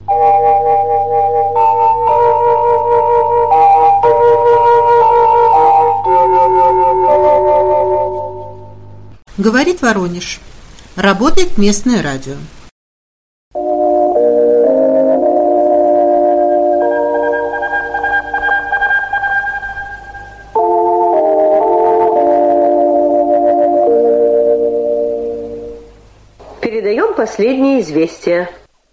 Говорит Воронеж. Работает местное радио. Передаем последние известия.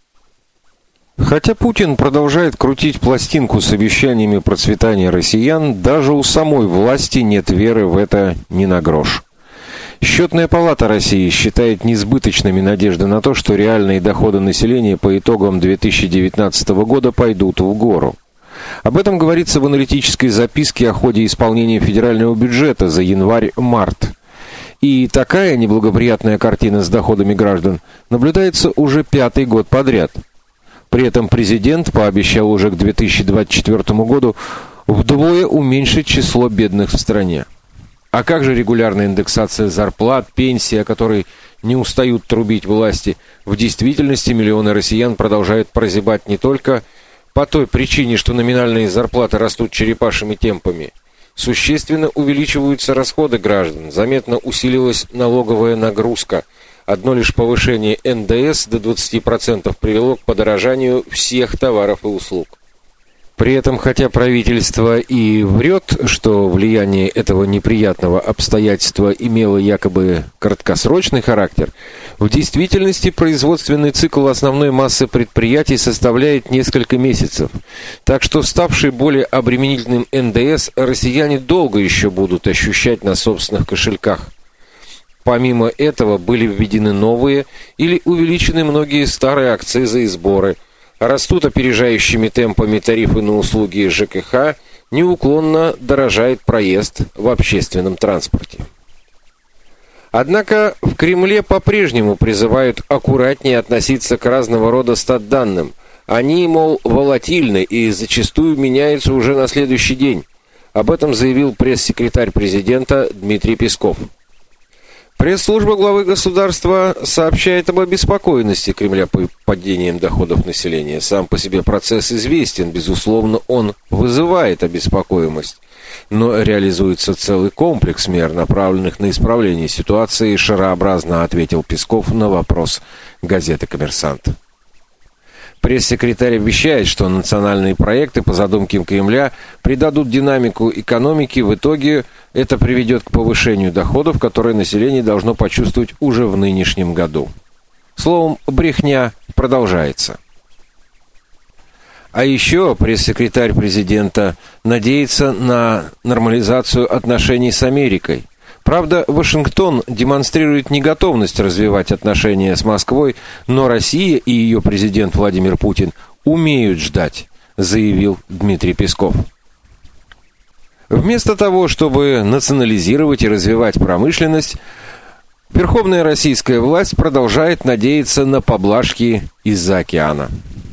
Хотя Путин продолжает крутить пластинку с обещаниями процветания россиян, даже у самой власти нет веры в это ни на грош. Счетная палата России считает несбыточными надежды на то, что реальные доходы населения по итогам 2019 года пойдут в гору. Об этом говорится в аналитической записке о ходе исполнения федерального бюджета за январь-март. И такая неблагоприятная картина с доходами граждан наблюдается уже 5-й год подряд. При этом президент пообещал уже к 2024 году вдвое уменьшить число бедных в стране. А как же регулярная индексация зарплат, пенсии, о которой не устают трубить власти? В действительности миллионы россиян продолжают прозябать не только по той причине, что номинальные зарплаты растут черепашьими темпами. Существенно увеличиваются расходы граждан, заметно усилилась налоговая нагрузка. Одно лишь повышение НДС до 20% привело к подорожанию всех товаров и услуг. При этом, хотя правительство и врет, что влияние этого неприятного обстоятельства имело якобы краткосрочный характер, в действительности производственный цикл основной массы предприятий составляет несколько месяцев. Так что ставший более обременительным НДС россияне долго еще будут ощущать на собственных кошельках. Помимо этого были введены новые или увеличены многие старые акцизы и сборы. Растут опережающими темпами тарифы на услуги ЖКХ, неуклонно дорожает проезд в общественном транспорте. Однако в Кремле по-прежнему призывают аккуратнее относиться к разного рода статданным. Они, мол, волатильны и зачастую меняются уже на следующий день. Об этом заявил пресс-секретарь президента Дмитрий Песков. Пресс-служба главы государства сообщает об обеспокоенности Кремля по падением доходов населения. Сам по себе процесс известен, безусловно, он вызывает обеспокоенность. Но реализуется целый комплекс мер, направленных на исправление ситуации, шарообразно ответил Песков на вопрос газеты «Коммерсант». Пресс-секретарь обещает, что национальные проекты по задумке Кремля придадут динамику экономики. В итоге это приведет к повышению доходов, которые население должно почувствовать уже в нынешнем году. Словом, брехня продолжается. А еще пресс-секретарь президента надеется на нормализацию отношений с Америкой. Правда, Вашингтон демонстрирует неготовность развивать отношения с Москвой, но Россия и ее президент Владимир Путин умеют ждать, заявил Дмитрий Песков. Вместо того, чтобы национализировать и развивать промышленность, верховная российская власть продолжает надеяться на поблажки из-за океана.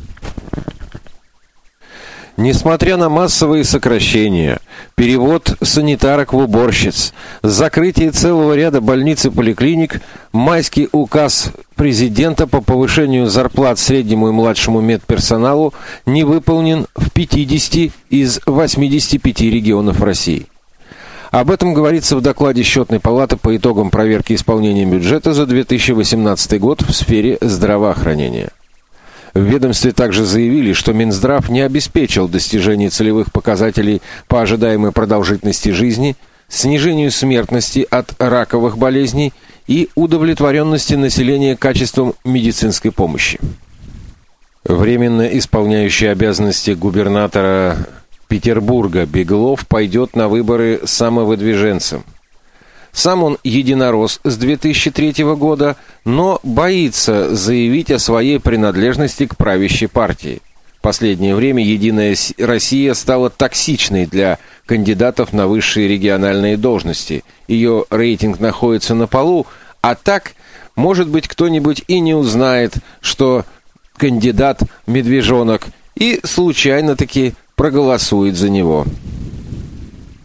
Несмотря на массовые сокращения, перевод санитарок в уборщиц, закрытие целого ряда больниц и поликлиник, майский указ президента по повышению зарплат среднему и младшему медперсоналу не выполнен в 50 из 85 регионов России. Об этом говорится в докладе Счетной палаты по итогам проверки исполнения бюджета за 2018 год в сфере здравоохранения. В ведомстве также заявили, что Минздрав не обеспечил достижение целевых показателей по ожидаемой продолжительности жизни, снижению смертности от раковых болезней и удовлетворенности населения качеством медицинской помощи. Временно исполняющий обязанности губернатора Петербурга Беглов пойдет на выборы самовыдвиженцем. Сам он единорос с 2003 года, но боится заявить о своей принадлежности к правящей партии. В последнее время «Единая Россия» стала токсичной для кандидатов на высшие региональные должности. Ее рейтинг находится на полу, а так, может быть, кто-нибудь и не узнает, что кандидат медвежонок, и случайно-таки проголосует за него.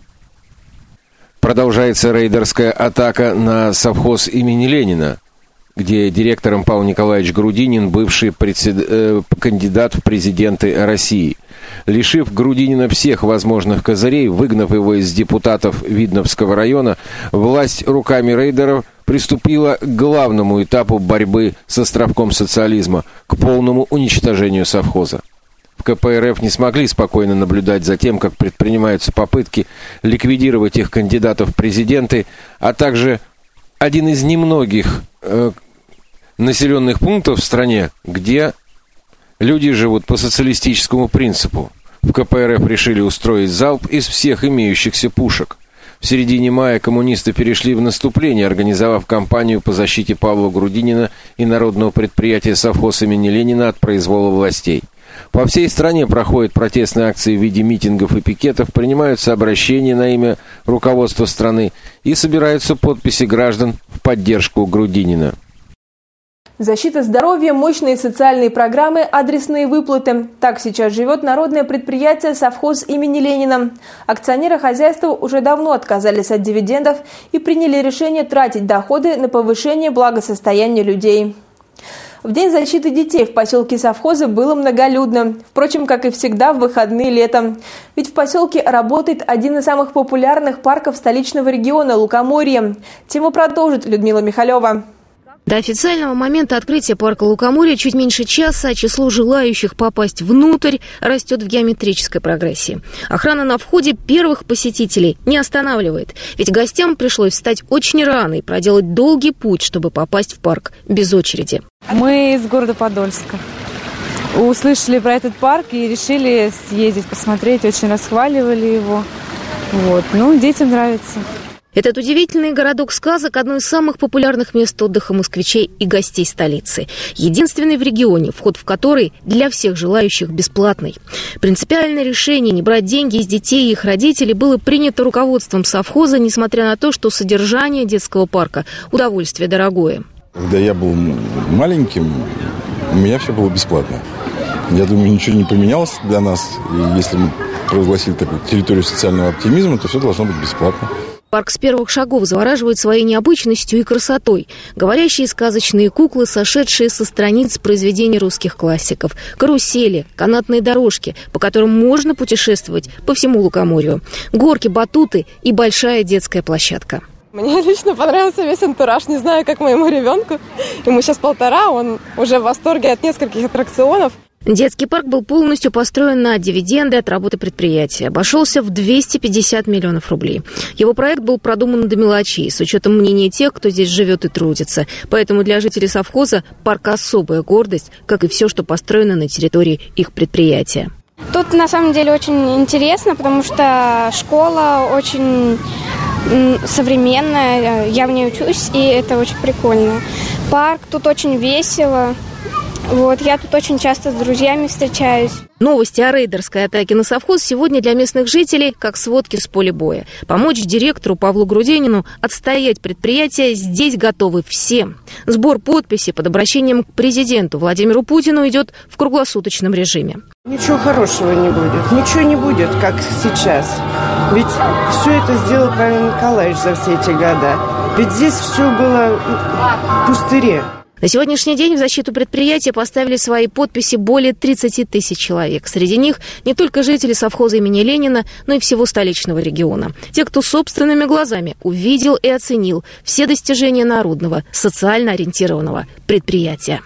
Продолжается рейдерская атака на совхоз имени Ленина. где директором Павел Николаевич Грудинин, бывший кандидат в президенты России. Лишив Грудинина всех возможных козырей, выгнав его из депутатов Видновского района, власть руками рейдеров приступила к главному этапу борьбы с островком социализма, к полному уничтожению совхоза. В КПРФ не смогли спокойно наблюдать за тем, как предпринимаются попытки ликвидировать их кандидатов в президенты, а также один из немногих населенных пунктов в стране, где люди живут по социалистическому принципу. В КПРФ решили устроить залп из всех имеющихся пушек. В середине мая коммунисты перешли в наступление, организовав кампанию по защите Павла Грудинина и народного предприятия «Совхоз имени Ленина» от произвола властей. По всей стране проходят протестные акции в виде митингов и пикетов, принимаются обращения на имя руководства страны и собираются подписи граждан в поддержку Грудинина. Защита здоровья, мощные социальные программы, адресные выплаты. Так сейчас живет народное предприятие «Совхоз имени Ленина». Акционеры хозяйства уже давно отказались от дивидендов и приняли решение тратить доходы на повышение благосостояния людей. В День защиты детей в поселке Совхоза было многолюдно. Впрочем, как и всегда, в выходные летом. Ведь в поселке работает один из самых популярных парков столичного региона – Лукоморье. Тему продолжит Людмила Михалева. До официального момента открытия парка Лукоморья чуть меньше часа, а число желающих попасть внутрь растет в геометрической прогрессии. Охрана на входе первых посетителей не останавливает, ведь гостям пришлось встать очень рано и проделать долгий путь, чтобы попасть в парк без очереди. Мы из города Подольска. Услышали про этот парк и решили съездить, посмотреть, очень расхваливали его. Детям нравится. Этот удивительный городок сказок – одно из самых популярных мест отдыха москвичей и гостей столицы. Единственный в регионе, вход в который для всех желающих бесплатный. Принципиальное решение не брать деньги из детей и их родителей было принято руководством совхоза, несмотря на то, что содержание детского парка – удовольствие дорогое. Когда я был маленьким, у меня все было бесплатно. Я думаю, ничего не поменялось для нас. И если мы провозгласили такую территорию социального оптимизма, то все должно быть бесплатно. Парк с первых шагов завораживает своей необычностью и красотой. Говорящие сказочные куклы, сошедшие со страниц произведений русских классиков. Карусели, канатные дорожки, по которым можно путешествовать по всему Лукоморью. Горки, батуты и большая детская площадка. Мне лично понравился весь антураж. Не знаю, как моему ребенку. Ему сейчас 1,5, он уже в восторге от нескольких аттракционов. Детский парк был полностью построен на дивиденды от работы предприятия. Обошелся в 250 миллионов рублей. Его проект был продуман до мелочей, с учетом мнения тех, кто здесь живет и трудится. Поэтому для жителей совхоза парк особая гордость, как и все, что построено на территории их предприятия. Тут на самом деле очень интересно, потому что школа очень современная, я в ней учусь, и это очень прикольно. Парк, тут очень весело. Я тут очень часто с друзьями встречаюсь. Новости о рейдерской атаке на совхоз сегодня для местных жителей как сводки с поля боя. Помочь директору Павлу Грудинину отстоять предприятие здесь готовы все. Сбор подписей под обращением к президенту Владимиру Путину идет в круглосуточном режиме. Ничего хорошего не будет. Ничего не будет, как сейчас. Ведь все это сделал Павел Николаевич за все эти года. Ведь здесь все было в пустыре. На сегодняшний день в защиту предприятия поставили свои подписи более 30 тысяч человек. Среди них не только жители совхоза имени Ленина, но и всего столичного региона. Те, кто собственными глазами увидел и оценил все достижения народного, социально ориентированного предприятия.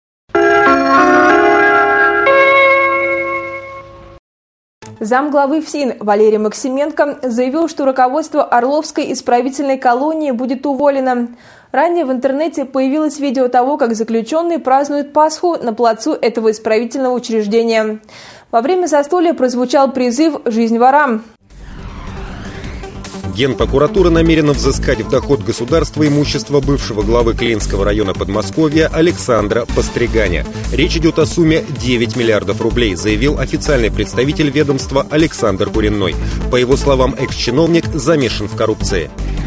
Замглавы ФСИН Валерий Максименко заявил, что руководство Орловской исправительной колонии будет уволено. Ранее в интернете появилось видео того, как заключенные празднуют Пасху на плацу этого исправительного учреждения. Во время застолья прозвучал призыв «Жизнь ворам». Генпрокуратура намерена взыскать в доход государства имущество бывшего главы Клинского района Подмосковья Александра Постриганя. Речь идет о сумме 9 миллиардов рублей, заявил официальный представитель ведомства Александр Куренной. По его словам, экс-чиновник замешан в коррупции.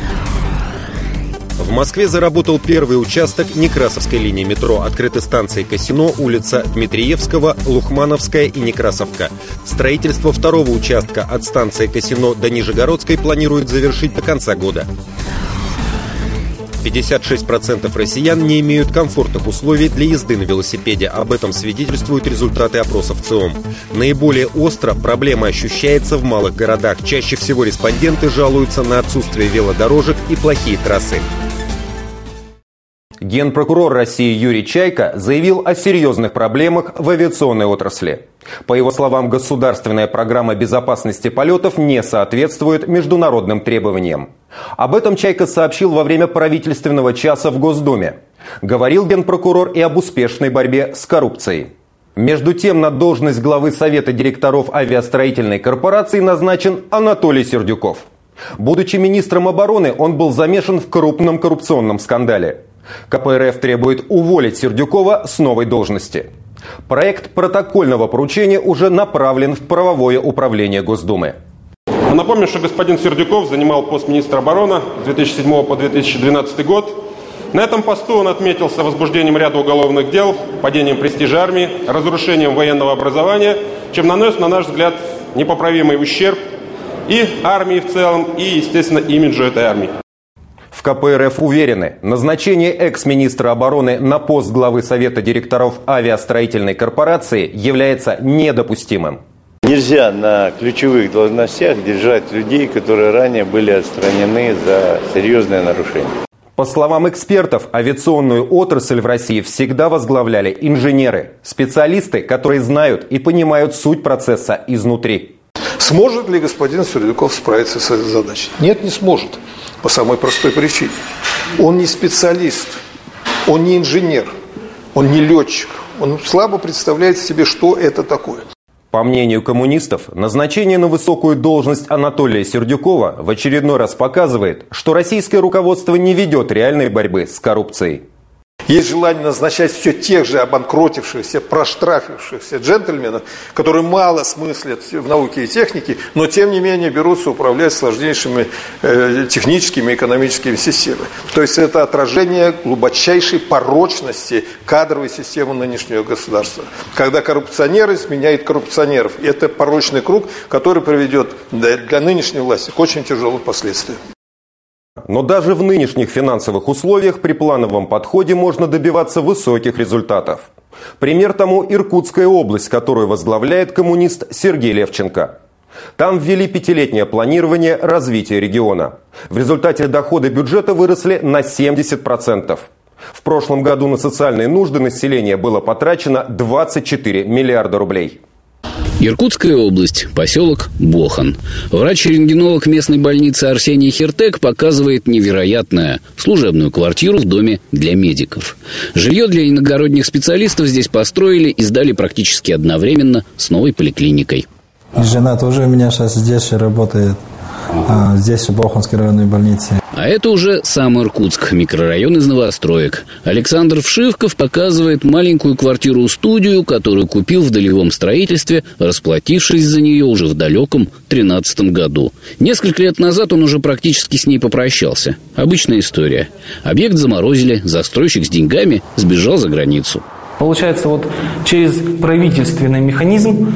В Москве заработал первый участок Некрасовской линии метро. Открыты станции Косино, улица Дмитриевского, Лухмановская и Некрасовка. Строительство второго участка от станции Косино до Нижегородской планируют завершить до конца года. 56% россиян не имеют комфортных условий для езды на велосипеде. Об этом свидетельствуют результаты опросов ЦИОМ. Наиболее остро проблема ощущается в малых городах. Чаще всего респонденты жалуются на отсутствие велодорожек и плохие трассы. Генпрокурор России Юрий Чайка заявил о серьезных проблемах в авиационной отрасли. По его словам, государственная программа безопасности полетов не соответствует международным требованиям. Об этом Чайка сообщил во время правительственного часа в Госдуме. Говорил генпрокурор и об успешной борьбе с коррупцией. Между тем, на должность главы Совета директоров авиастроительной корпорации назначен Анатолий Сердюков. Будучи министром обороны, он был замешан в крупном коррупционном скандале. КПРФ требует уволить Сердюкова с новой должности. Проект протокольного поручения уже направлен в правовое управление Госдумы. Напомню, что господин Сердюков занимал пост министра обороны с 2007 по 2012 год. На этом посту он отметился возбуждением ряда уголовных дел, падением престижа армии, разрушением военного образования, чем нанес, на наш взгляд, непоправимый ущерб и армии в целом, и, естественно, имиджу этой армии. В КПРФ уверены, назначение экс-министра обороны на пост главы Совета директоров авиастроительной корпорации является недопустимым. Нельзя на ключевых должностях держать людей, которые ранее были отстранены за серьезные нарушения. По словам экспертов, авиационную отрасль в России всегда возглавляли инженеры, специалисты, которые знают и понимают суть процесса изнутри. Сможет ли господин Сердюков справиться с этой задачей? Нет, не сможет. По самой простой причине. Он не специалист, он не инженер, он не летчик. Он слабо представляет себе, что это такое. По мнению коммунистов, назначение на высокую должность Анатолия Сердюкова в очередной раз показывает, что российское руководство не ведет реальной борьбы с коррупцией. Есть желание назначать все тех же обанкротившихся, проштрафившихся джентльменов, которые мало смыслят в науке и технике, но тем не менее берутся управлять сложнейшими техническими и экономическими системами. То есть это отражение глубочайшей порочности кадровой системы нынешнего государства. Когда коррупционеры сменяют коррупционеров. И это порочный круг, который приведет для нынешней власти к очень тяжелым последствиям. Но даже в нынешних финансовых условиях при плановом подходе можно добиваться высоких результатов. Пример тому Иркутская область, которую возглавляет коммунист Сергей Левченко. Там ввели 5-летнее планирование развития региона. В результате доходы бюджета выросли на 70%. В прошлом году на социальные нужды населения было потрачено 24 миллиарда рублей. Иркутская область, поселок Бохан. Врач-рентгенолог местной больницы Арсений Хиртек показывает невероятное – служебную квартиру в доме для медиков. Жилье для иногородних специалистов здесь построили и сдали практически одновременно с новой поликлиникой. И жена тоже у меня сейчас здесь работает, здесь в Боханской районной больнице. А это уже сам Иркутск, микрорайон из новостроек. Александр Вшивков показывает маленькую квартиру-студию, которую купил в долевом строительстве, расплатившись за нее уже в далеком 2013 году. Несколько лет назад он уже практически с ней попрощался. Обычная история. Объект заморозили, застройщик с деньгами сбежал за границу. Получается, вот через правительственный механизм,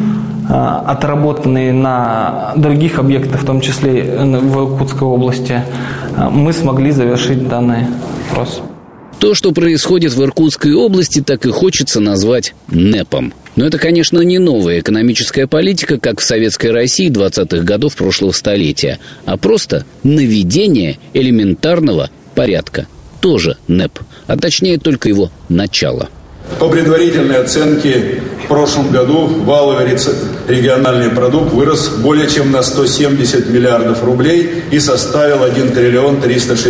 отработанный на других объектах, в том числе в Иркутской области, мы смогли завершить данный вопрос. То, что происходит в Иркутской области, так и хочется назвать НЭПом. Но это, конечно, не новая экономическая политика, как в Советской России 20-х годов прошлого столетия, а просто наведение элементарного порядка. Тоже НЭП, а точнее только его начало. По предварительной оценке, в прошлом году валовый региональный продукт вырос более чем на 170 миллиардов рублей и составил 1 триллион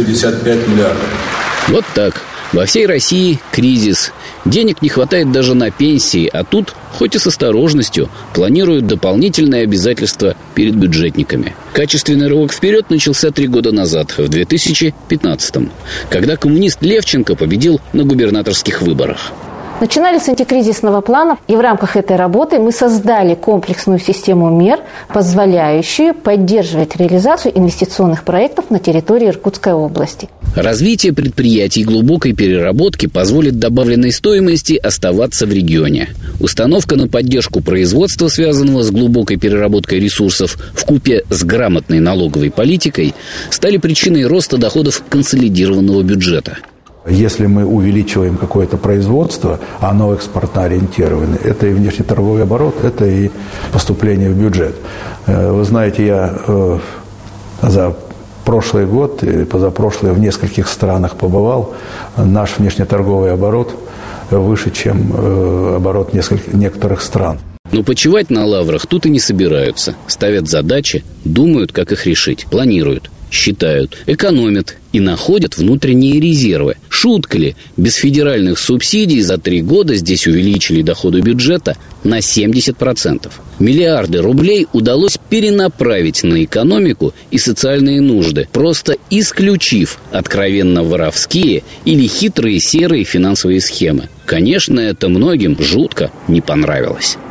365 миллиардов. Вот так. Во всей России кризис. Денег не хватает даже на пенсии, а тут, хоть и с осторожностью, планируют дополнительные обязательства перед бюджетниками. Качественный рывок вперед начался 3 года назад, в 2015-м, когда коммунист Левченко победил на губернаторских выборах. Начинали с антикризисного плана, и в рамках этой работы мы создали комплексную систему мер, позволяющую поддерживать реализацию инвестиционных проектов на территории Иркутской области. Развитие предприятий глубокой переработки позволит добавленной стоимости оставаться в регионе. Установка на поддержку производства, связанного с глубокой переработкой ресурсов, вкупе с грамотной налоговой политикой, стали причиной роста доходов консолидированного бюджета. Если мы увеличиваем какое-то производство, а оно экспортно ориентировано, это и внешнеторговый оборот, это и поступление в бюджет. Вы знаете, я за прошлый год и позапрошлый в нескольких странах побывал. Наш внешнеторговый оборот выше, чем оборот некоторых стран. Но почивать на лаврах тут и не собираются. Ставят задачи, думают, как их решить, планируют, считают, экономят и находят внутренние резервы. Шутка ли? Без федеральных субсидий за 3 года здесь увеличили доходы бюджета на 70%. Миллиарды рублей удалось перенаправить на экономику и социальные нужды, просто исключив откровенно воровские или хитрые серые финансовые схемы. Конечно, это многим жутко не понравилось.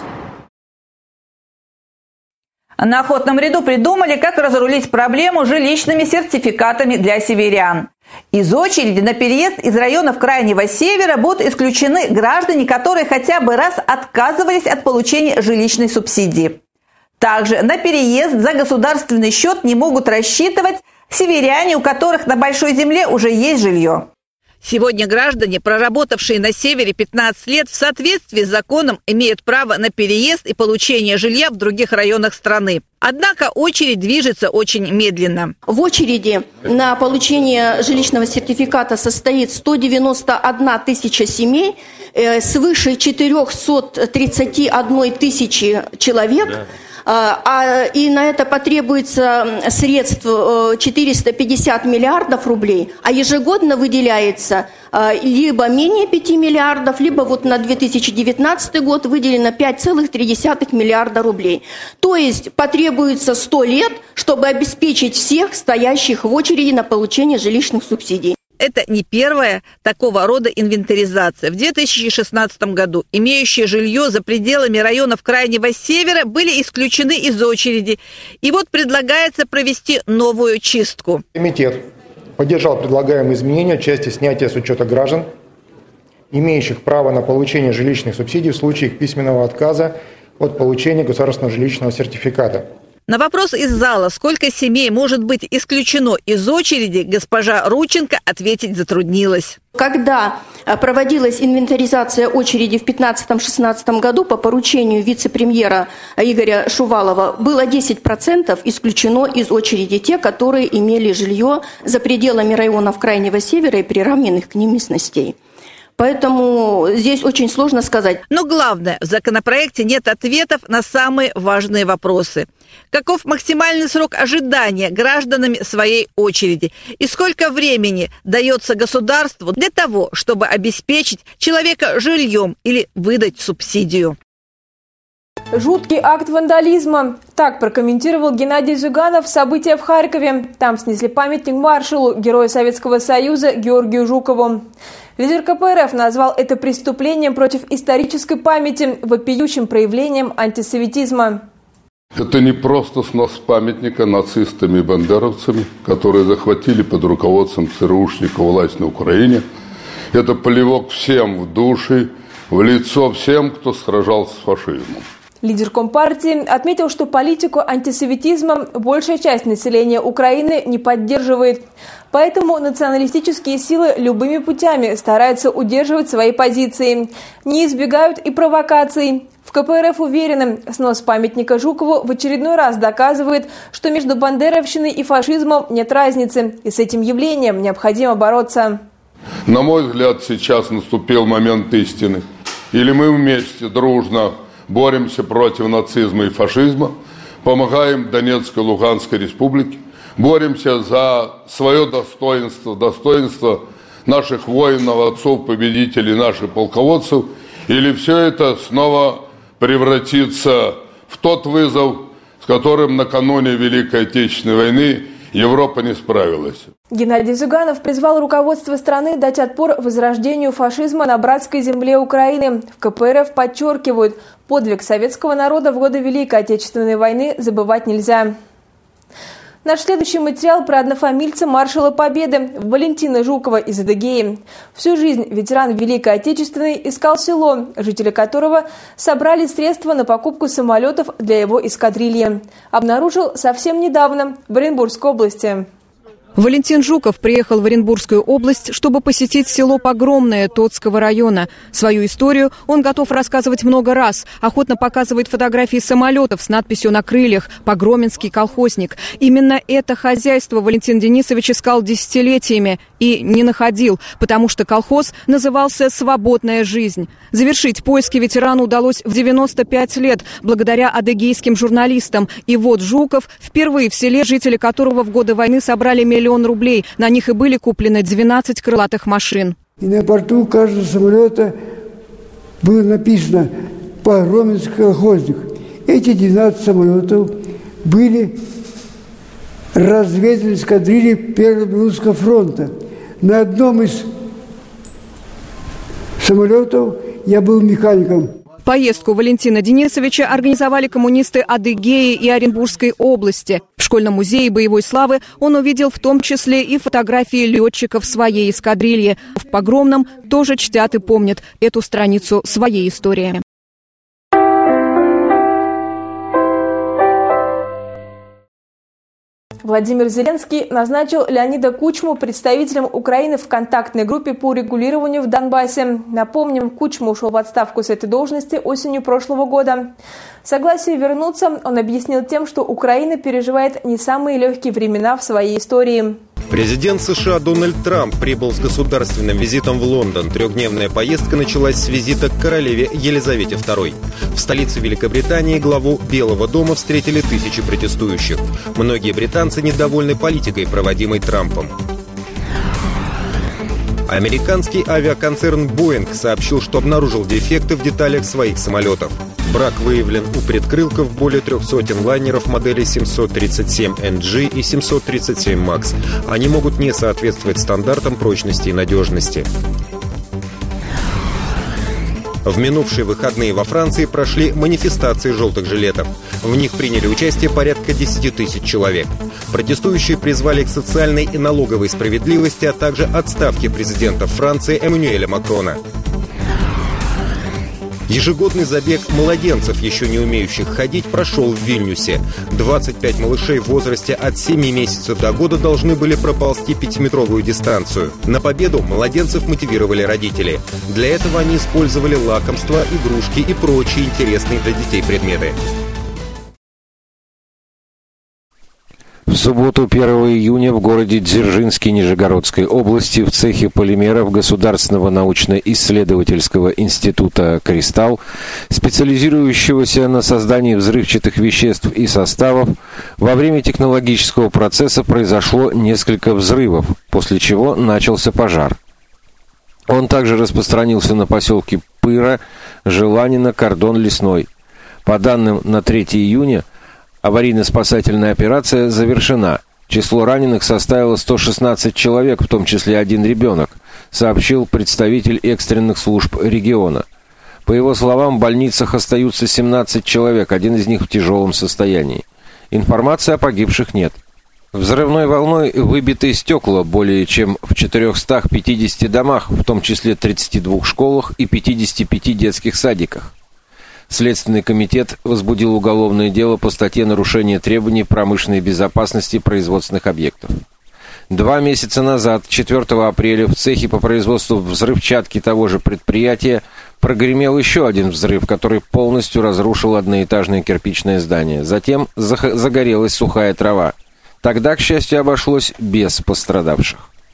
На Охотном ряду придумали, как разрулить проблему с жилищными сертификатами для северян. Из очереди на переезд из районов Крайнего Севера будут исключены граждане, которые хотя бы раз отказывались от получения жилищной субсидии. Также на переезд за государственный счет не могут рассчитывать северяне, у которых на большой земле уже есть жилье. Сегодня граждане, проработавшие на севере 15 лет, в соответствии с законом имеют право на переезд и получение жилья в других районах страны. Однако очередь движется очень медленно. В очереди на получение жилищного сертификата состоит 191 тысяча семей, свыше 431 тысячи человек. И на это потребуется средств 450 миллиардов рублей, а ежегодно выделяется либо менее 5 миллиардов, либо вот на 2019 год выделено 5,3 миллиарда рублей. То есть потребуется 100 лет, чтобы обеспечить всех стоящих в очереди на получение жилищных субсидий. Это не первая такого рода инвентаризация. В 2016 году имеющие жилье за пределами районов Крайнего Севера были исключены из очереди. И вот предлагается провести новую чистку. Комитет поддержал предлагаемые изменения в части снятия с учета граждан, имеющих право на получение жилищных субсидий в случае их письменного отказа от получения государственного жилищного сертификата. На вопрос из зала, сколько семей может быть исключено из очереди, госпожа Рученко ответить затруднилась. Когда проводилась инвентаризация очереди в 2015-2016 году по поручению вице-премьера Игоря Шувалова, было 10% исключено из очереди те, которые имели жилье за пределами районов Крайнего Севера и приравненных к ним местностей. Поэтому здесь очень сложно сказать. Но главное, в законопроекте нет ответов на самые важные вопросы. Каков максимальный срок ожидания гражданами своей очереди? И сколько времени дается государству для того, чтобы обеспечить человека жильем или выдать субсидию? Жуткий акт вандализма. Так прокомментировал Геннадий Зюганов события в Харькове. Там снесли памятник маршалу, герою Советского Союза Георгию Жукову. Лидер КПРФ назвал это преступлением против исторической памяти, вопиющим проявлением антисоветизма. Это не просто снос памятника нацистами и бандеровцами, которые захватили под руководством ЦРУшников власть на Украине. Это плевок всем в души, в лицо всем, кто сражался с фашизмом. Лидер Компартии отметил, что политику антисоветизма большая часть населения Украины не поддерживает. Поэтому националистические силы любыми путями стараются удерживать свои позиции, не избегают и провокаций. В КПРФ уверены, снос памятника Жукову в очередной раз доказывает, что между бандеровщиной и фашизмом нет разницы, и с этим явлением необходимо бороться. На мой взгляд, сейчас наступил момент истины. Или мы вместе, дружно боремся против нацизма и фашизма, помогаем Донецкой и Луганской республике, боремся за свое достоинство, достоинство наших воинов, отцов, победителей, наших полководцев, или все это снова превратится в тот вызов, с которым накануне Великой Отечественной войны Европа не справилась. Геннадий Зюганов призвал руководство страны дать отпор возрождению фашизма на братской земле Украины. В КПРФ подчеркивают, подвиг советского народа в годы Великой Отечественной войны забывать нельзя. Наш следующий материал про однофамильца маршала Победы Валентина Жукова из Адыгеи. Всю жизнь ветеран Великой Отечественной искал село, жители которого собрали средства на покупку самолетов для его эскадрильи. Обнаружил совсем недавно в Оренбургской области. Валентин Жуков приехал в Оренбургскую область, чтобы посетить село Погромное Тотского района. Свою историю он готов рассказывать много раз. Охотно показывает фотографии самолетов с надписью на крыльях «Погроменский колхозник». Именно это хозяйство Валентин Денисович искал десятилетиями и не находил, потому что колхоз назывался «Свободная жизнь». Завершить поиски ветерану удалось в 95 лет благодаря адыгейским журналистам. И вот Жуков впервые в селе, жители которого в годы войны собрали миллион рублей. На них и были куплены 12 крылатых машин. И на борту каждого самолета было написано «Погроменский колхозник». Эти 12 самолетов были разведаны эскадрильи Первого Белорусского фронта. На одном из самолетов я был механиком. Поездку Валентина Денисовича организовали коммунисты Адыгеи и Оренбургской области. В школьном музее боевой славы он увидел в том числе и фотографии летчиков своей эскадрильи. В Погромном тоже чтят и помнят эту страницу своей истории. Владимир Зеленский назначил Леонида Кучму представителем Украины в контактной группе по урегулированию в Донбассе. Напомним, Кучма ушел в отставку с этой должности осенью прошлого года. Согласие вернуться он объяснил тем, что Украина переживает не самые легкие времена в своей истории. Президент США Дональд Трамп прибыл с государственным визитом в Лондон. Трехдневная поездка началась с визита к королеве Елизавете II. В столице Великобритании главу Белого дома встретили тысячи протестующих. Многие британцы недовольны политикой, проводимой Трампом. Американский авиаконцерн Boeing сообщил, что обнаружил дефекты в деталях своих самолетов. Брак выявлен у предкрылков более 300 лайнеров модели 737NG и 737 MAX. Они могут не соответствовать стандартам прочности и надежности. В минувшие выходные во Франции прошли манифестации желтых жилетов. В них приняли участие порядка 10 тысяч человек. Протестующие призвали к социальной и налоговой справедливости, а также отставке президента Франции Эммануэля Макрона. Ежегодный забег младенцев, еще не умеющих ходить, прошел в Вильнюсе. 25 малышей в возрасте от 7 месяцев до года должны были проползти 5-метровую дистанцию. На победу младенцев мотивировали родители. Для этого они использовали лакомства, игрушки и прочие интересные для детей предметы. В субботу, 1 июня, в городе Дзержинске Нижегородской области в цехе полимеров Государственного научно-исследовательского института «Кристалл», специализирующегося на создании взрывчатых веществ и составов, во время технологического процесса произошло несколько взрывов, после чего начался пожар. Он также распространился на поселки Пыра, Желанина, Кордон Лесной. По данным на 3 июня, аварийно-спасательная операция завершена. Число раненых составило 116 человек, в том числе 1 ребенок, сообщил представитель экстренных служб региона. По его словам, в больницах остаются 17 человек, 1 из них в тяжелом состоянии. Информации о погибших нет. Взрывной волной выбиты стекла более чем в 450 домах, в том числе 32 школах и 55 детских садиках. Следственный комитет возбудил уголовное дело по статье «Нарушение требований промышленной безопасности производственных объектов». 2 месяца назад, 4 апреля, в цехе по производству взрывчатки того же предприятия прогремел еще один взрыв, который полностью разрушил одноэтажное кирпичное здание. Затем загорелась сухая трава. Тогда, к счастью, обошлось без пострадавших.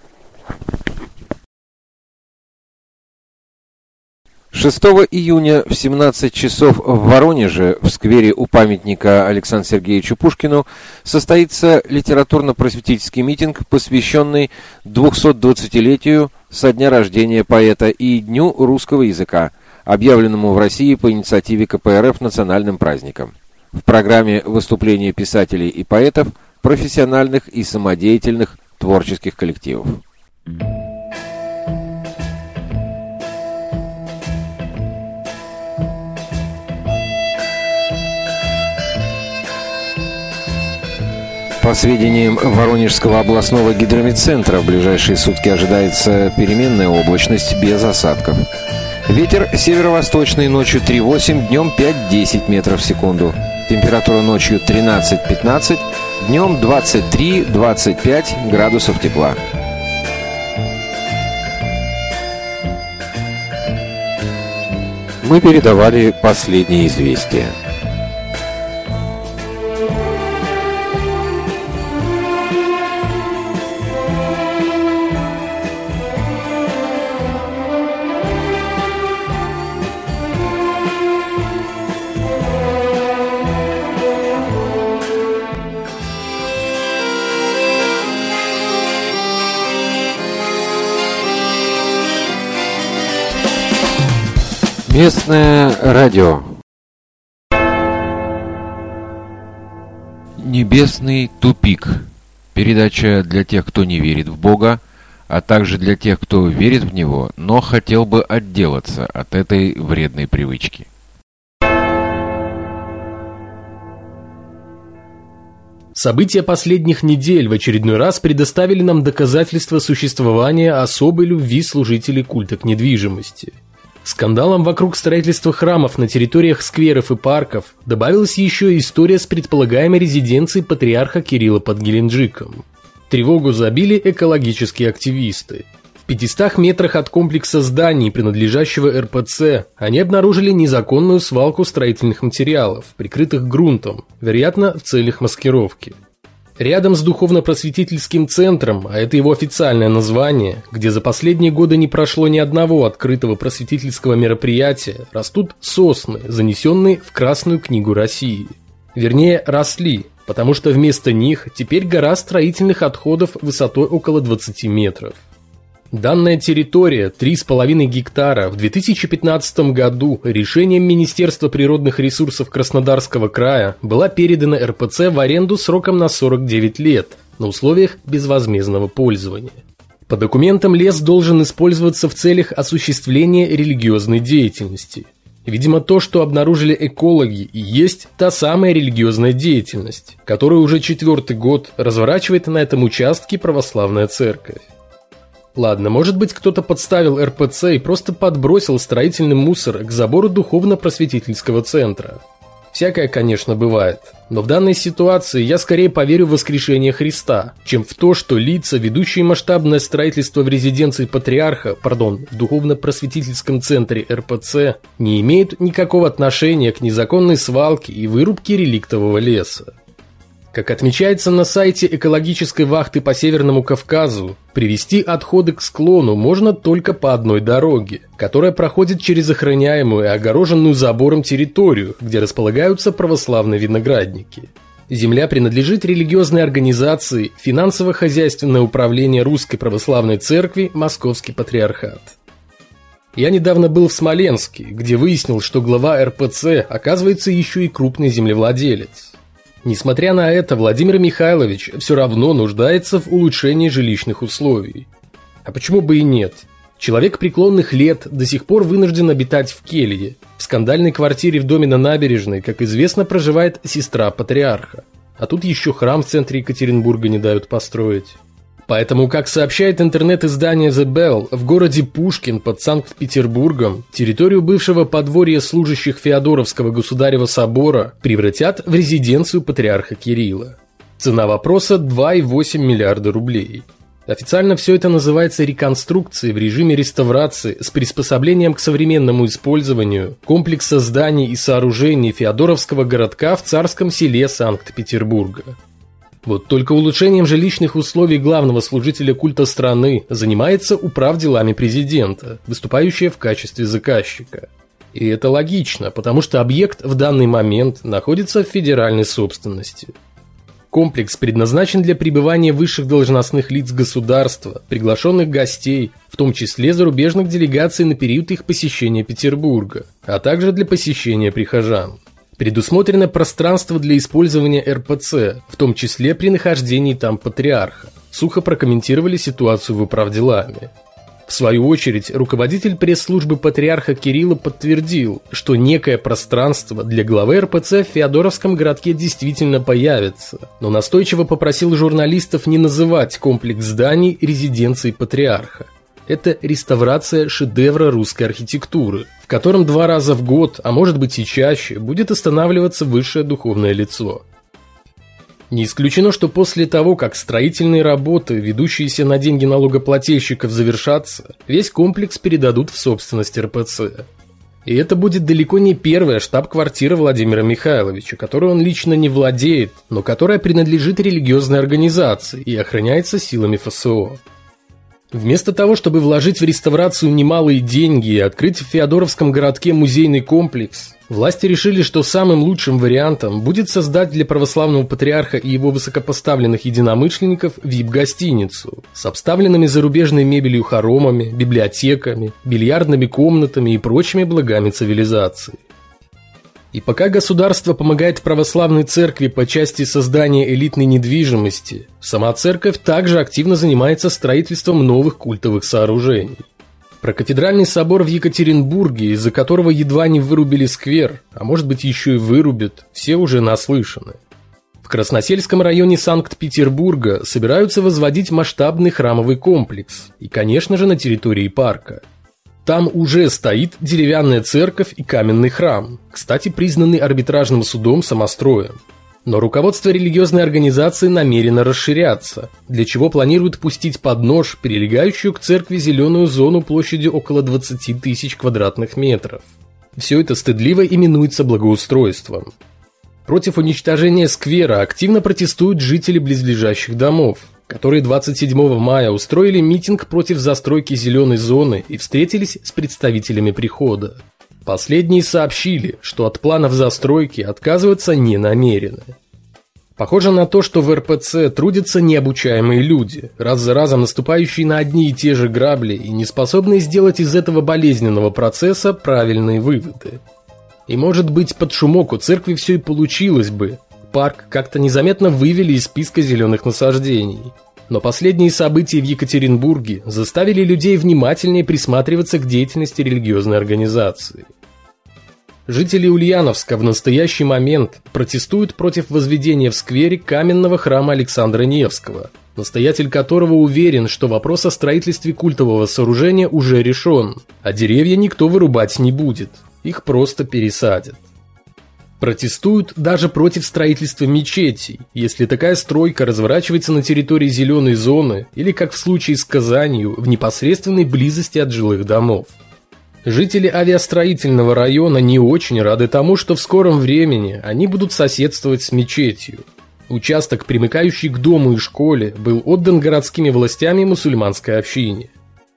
6 июня в 17 часов в Воронеже, в сквере у памятника Александру Сергеевичу Пушкину, состоится литературно-просветительский митинг, посвященный 220-летию со дня рождения поэта и Дню русского языка, объявленному в России по инициативе КПРФ национальным праздником. В программе выступления писателей и поэтов, профессиональных и самодеятельных творческих коллективов. По сведениям Воронежского областного гидрометцентра, в ближайшие сутки ожидается переменная облачность без осадков. Ветер северо-восточный, ночью 3,8, днем 5-10 метров в секунду. Температура ночью 13-15, днем 23-25 градусов тепла. Мы передавали последние известия. Местное радио. Небесный тупик. Передача для тех, кто не верит в Бога, а также для тех, кто верит в Него, но хотел бы отделаться от этой вредной привычки. События последних недель в очередной раз предоставили нам доказательства существования особой любви служителей культа к недвижимости. К скандалам вокруг строительства храмов на территориях скверов и парков добавилась еще и история с предполагаемой резиденцией патриарха Кирилла под Геленджиком. Тревогу забили экологические активисты. В 500 метрах от комплекса зданий, принадлежащего РПЦ, они обнаружили незаконную свалку строительных материалов, прикрытых грунтом, вероятно, в целях маскировки. Рядом с духовно-просветительским центром, а это его официальное название, где за последние годы не прошло ни одного открытого просветительского мероприятия, растут сосны, занесенные в Красную книгу России. Вернее, росли, потому что вместо них теперь гора строительных отходов высотой около 20 метров. Данная территория, 3,5 гектара, в 2015 году решением Министерства природных ресурсов Краснодарского края была передана РПЦ в аренду сроком на 49 лет на условиях безвозмездного пользования. По документам лес должен использоваться в целях осуществления религиозной деятельности. Видимо, то, что обнаружили экологи, и есть та самая религиозная деятельность, которую уже 4-й год разворачивает на этом участке православная церковь. Ладно, может быть, кто-то подставил РПЦ и просто подбросил строительный мусор к забору духовно-просветительского центра. Всякое, конечно, бывает, но в данной ситуации я скорее поверю в воскрешение Христа, чем в то, что лица, ведущие масштабное строительство в резиденции патриарха, в духовно-просветительском центре РПЦ, не имеют никакого отношения к незаконной свалке и вырубке реликтового леса. Как отмечается на сайте экологической вахты по Северному Кавказу, привезти отходы к склону можно только по одной дороге, которая проходит через охраняемую и огороженную забором территорию, где располагаются православные виноградники. Земля принадлежит религиозной организации Финансово-хозяйственное управление Русской Православной Церкви Московский Патриархат. Я недавно был в Смоленске, где выяснил, что глава РПЦ оказывается еще и крупный землевладелец. Несмотря на это, Владимир Михайлович все равно нуждается в улучшении жилищных условий. А почему бы и нет? Человек преклонных лет до сих пор вынужден обитать в келье. В скандальной квартире в доме на набережной, как известно, проживает сестра патриарха. А тут еще храм в центре Екатеринбурга не дают построить. Поэтому, как сообщает интернет-издание The Bell, в городе Пушкин под Санкт-Петербургом территорию бывшего подворья служащих Феодоровского государева собора превратят в резиденцию патриарха Кирилла. Цена вопроса – 2,8 миллиарда рублей. Официально все это называется реконструкцией в режиме реставрации с приспособлением к современному использованию комплекса зданий и сооружений Феодоровского городка в Царском селе Санкт-Петербурга. Вот только улучшением жилищных условий главного служителя культа страны занимается управделами президента, выступающая в качестве заказчика. И это логично, потому что объект в данный момент находится в федеральной собственности. Комплекс предназначен для пребывания высших должностных лиц государства, приглашенных гостей, в том числе зарубежных делегаций на период их посещения Петербурга, а также для посещения прихожан. Предусмотрено пространство для использования РПЦ, в том числе при нахождении там патриарха. Сухо прокомментировали ситуацию в управделами. В свою очередь, руководитель пресс-службы патриарха Кирилла подтвердил, что некое пространство для главы РПЦ в Феодоровском городке действительно появится, но настойчиво попросил журналистов не называть комплекс зданий резиденцией патриарха. Это реставрация шедевра русской архитектуры, в котором 2 раза в год, а может быть и чаще, будет останавливаться высшее духовное лицо. Не исключено, что после того, как строительные работы, ведущиеся на деньги налогоплательщиков, завершатся, весь комплекс передадут в собственность РПЦ. И это будет далеко не первая штаб-квартира Владимира Михайловича, которой он лично не владеет, но которая принадлежит религиозной организации и охраняется силами ФСО. Вместо того, чтобы вложить в реставрацию немалые деньги и открыть в Феодоровском городке музейный комплекс, власти решили, что самым лучшим вариантом будет создать для православного патриарха и его высокопоставленных единомышленников VIP-гостиницу с обставленными зарубежной мебелью хоромами, библиотеками, бильярдными комнатами и прочими благами цивилизации. И пока государство помогает православной церкви по части создания элитной недвижимости, сама церковь также активно занимается строительством новых культовых сооружений. Про кафедральный собор в Екатеринбурге, из-за которого едва не вырубили сквер, а может быть еще и вырубят, все уже наслышаны. В Красносельском районе Санкт-Петербурга собираются возводить масштабный храмовый комплекс, и, конечно же, на территории парка. Там уже стоит деревянная церковь и каменный храм, кстати, признанный арбитражным судом самостроем. Но руководство религиозной организации намерено расширяться, для чего планирует пустить под нож прилегающую к церкви зеленую зону площадью около 20 тысяч квадратных метров. Все это стыдливо именуется благоустройством. Против уничтожения сквера активно протестуют жители близлежащих домов, которые 27 мая устроили митинг против застройки зеленой зоны и встретились с представителями прихода. Последние сообщили, что от планов застройки отказываться не намерены. Похоже на то, что в РПЦ трудятся необучаемые люди, раз за разом наступающие на одни и те же грабли и не способные сделать из этого болезненного процесса правильные выводы. И может быть, под шумок у церкви все и получилось бы. Парк как-то незаметно вывели из списка зеленых насаждений. Но последние события в Екатеринбурге заставили людей внимательнее присматриваться к деятельности религиозной организации. Жители Ульяновска в настоящий момент протестуют против возведения в сквере каменного храма Александра Невского, настоятель которого уверен, что вопрос о строительстве культового сооружения уже решен, а деревья никто вырубать не будет, их просто пересадят. Протестуют даже против строительства мечетей, если такая стройка разворачивается на территории зеленой зоны или, как в случае с Казанью, в непосредственной близости от жилых домов. Жители авиастроительного района не очень рады тому, что в скором времени они будут соседствовать с мечетью. Участок, примыкающий к дому и школе, был отдан городскими властями мусульманской общине.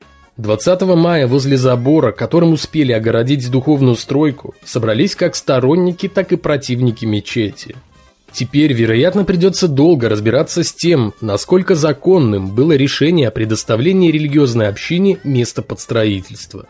20 мая возле забора, которым успели огородить духовную стройку, собрались как сторонники, так и противники мечети. Теперь, вероятно, придется долго разбираться с тем, насколько законным было решение о предоставлении религиозной общине места под строительство.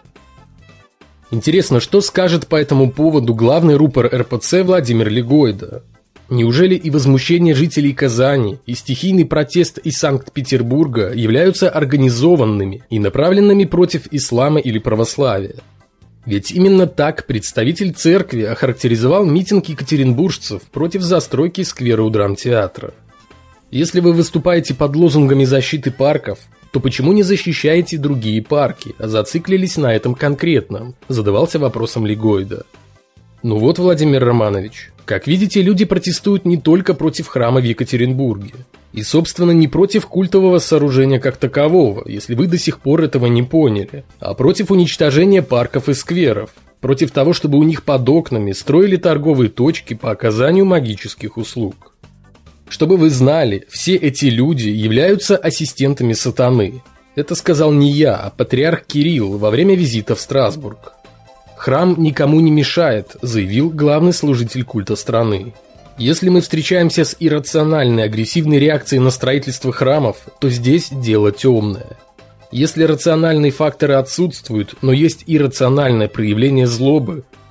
Интересно, что скажет по этому поводу главный рупор РПЦ Владимир Легойда? Неужели и возмущение жителей Казани, и стихийный протест из Санкт-Петербурга являются организованными и направленными против ислама или православия? Ведь именно так представитель церкви охарактеризовал митинг екатеринбуржцев против застройки сквера у драмтеатра. Если вы выступаете под лозунгами защиты парков, то почему не защищаете другие парки, а зациклились на этом конкретном? Задавался вопросом Легойда. Ну вот, Владимир Романович, как видите, люди протестуют не только против храма в Екатеринбурге. И, собственно, не против культового сооружения как такового, если вы до сих пор этого не поняли, а против уничтожения парков и скверов, против того, чтобы у них под окнами строили торговые точки по оказанию магических услуг. Чтобы вы знали, все эти люди являются ассистентами сатаны. Это сказал не я, а патриарх Кирилл во время визита в Страсбург. «Храм никому не мешает», заявил главный служитель культа страны. Если мы встречаемся с иррациональной агрессивной реакцией на строительство храмов, то здесь дело темное. Если рациональные факторы отсутствуют, но есть иррациональное проявление злобы,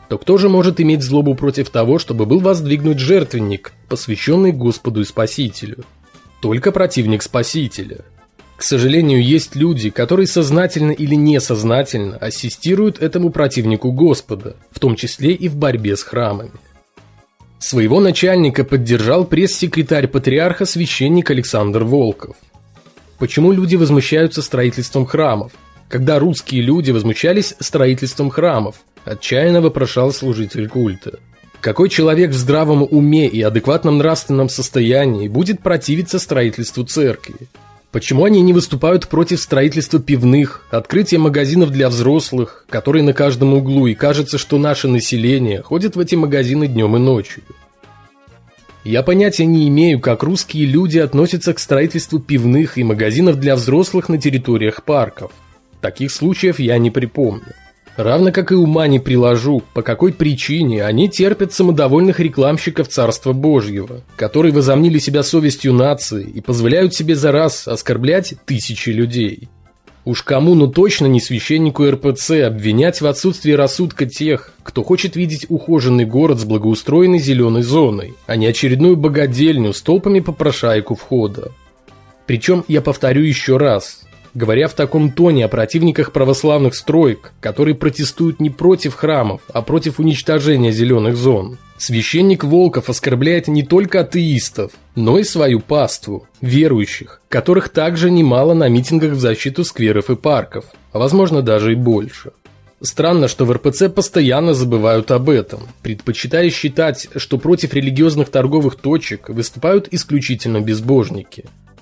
то кто же может иметь злобу против того, чтобы был воздвигнут жертвенник, посвященный Господу и Спасителю? Только противник Спасителя. К сожалению, есть люди, которые сознательно или несознательно ассистируют этому противнику Господа, в том числе и в борьбе с храмами. Своего начальника поддержал пресс-секретарь патриарха священник Александр Волков. Почему люди возмущаются строительством храмов? Когда русские люди возмущались строительством храмов, отчаянно вопрошал служитель культа. Какой человек в здравом уме и адекватном нравственном состоянии будет противиться строительству церкви? Почему они не выступают против строительства пивных, открытия магазинов для взрослых, которые на каждом углу, и кажется, что наше население ходит в эти магазины днем и ночью? Я понятия не имею, как русские люди относятся к строительству пивных и магазинов для взрослых на территориях парков. Таких случаев я не припомню. Равно как и ума не приложу, по какой причине они терпят самодовольных рекламщиков Царства Божьего, которые возомнили себя совестью нации и позволяют себе за раз оскорблять тысячи людей. Уж кому, но точно не священнику РПЦ обвинять в отсутствии рассудка тех, кто хочет видеть ухоженный город с благоустроенной зеленой зоной, а не очередную богадельню с толпами попрошаек у входа. Причем, я повторю еще раз, говоря в таком тоне о противниках православных строек, которые протестуют не против храмов, а против уничтожения зеленых зон, священник Волков оскорбляет не только атеистов, но и свою паству, верующих, которых также немало на митингах в защиту скверов и парков, а возможно даже и больше. Странно, что в РПЦ постоянно забывают об этом, предпочитая считать, что против религиозных торговых точек выступают исключительно безбожники.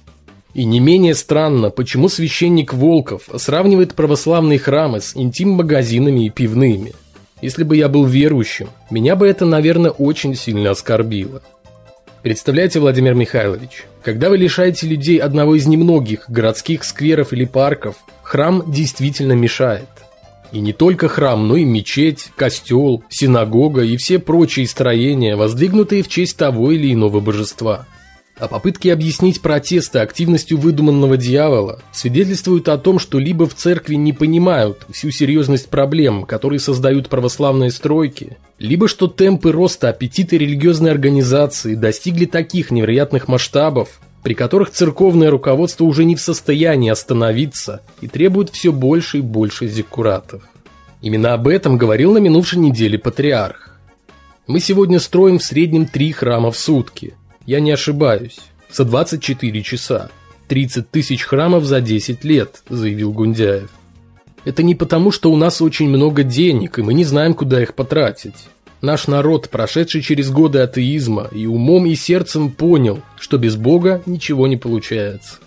И не менее странно, почему священник Волков сравнивает православные храмы с интим-магазинами и пивными. Если бы я был верующим, меня бы это, наверное, очень сильно оскорбило. Представляете, Владимир Михайлович, когда вы лишаете людей одного из немногих городских скверов или парков, храм действительно мешает. И не только храм, но и мечеть, костел, синагога и все прочие строения, воздвигнутые в честь того или иного божества. А попытки объяснить протесты активностью выдуманного дьявола свидетельствуют о том, что либо в церкви не понимают всю серьезность проблем, которые создают православные стройки, либо что темпы роста аппетита религиозной организации достигли таких невероятных масштабов, при которых церковное руководство уже не в состоянии остановиться и требует все больше и больше зиккуратов. Именно об этом говорил на минувшей неделе патриарх. Мы сегодня строим в среднем 3 храма в сутки. Я не ошибаюсь. За 24 часа. 30 тысяч храмов за 10 лет, заявил Гундяев. Это не потому, что у нас очень много денег, и мы не знаем, куда их потратить. Наш народ, прошедший через годы атеизма, и умом и сердцем понял, что без Бога ничего не получается.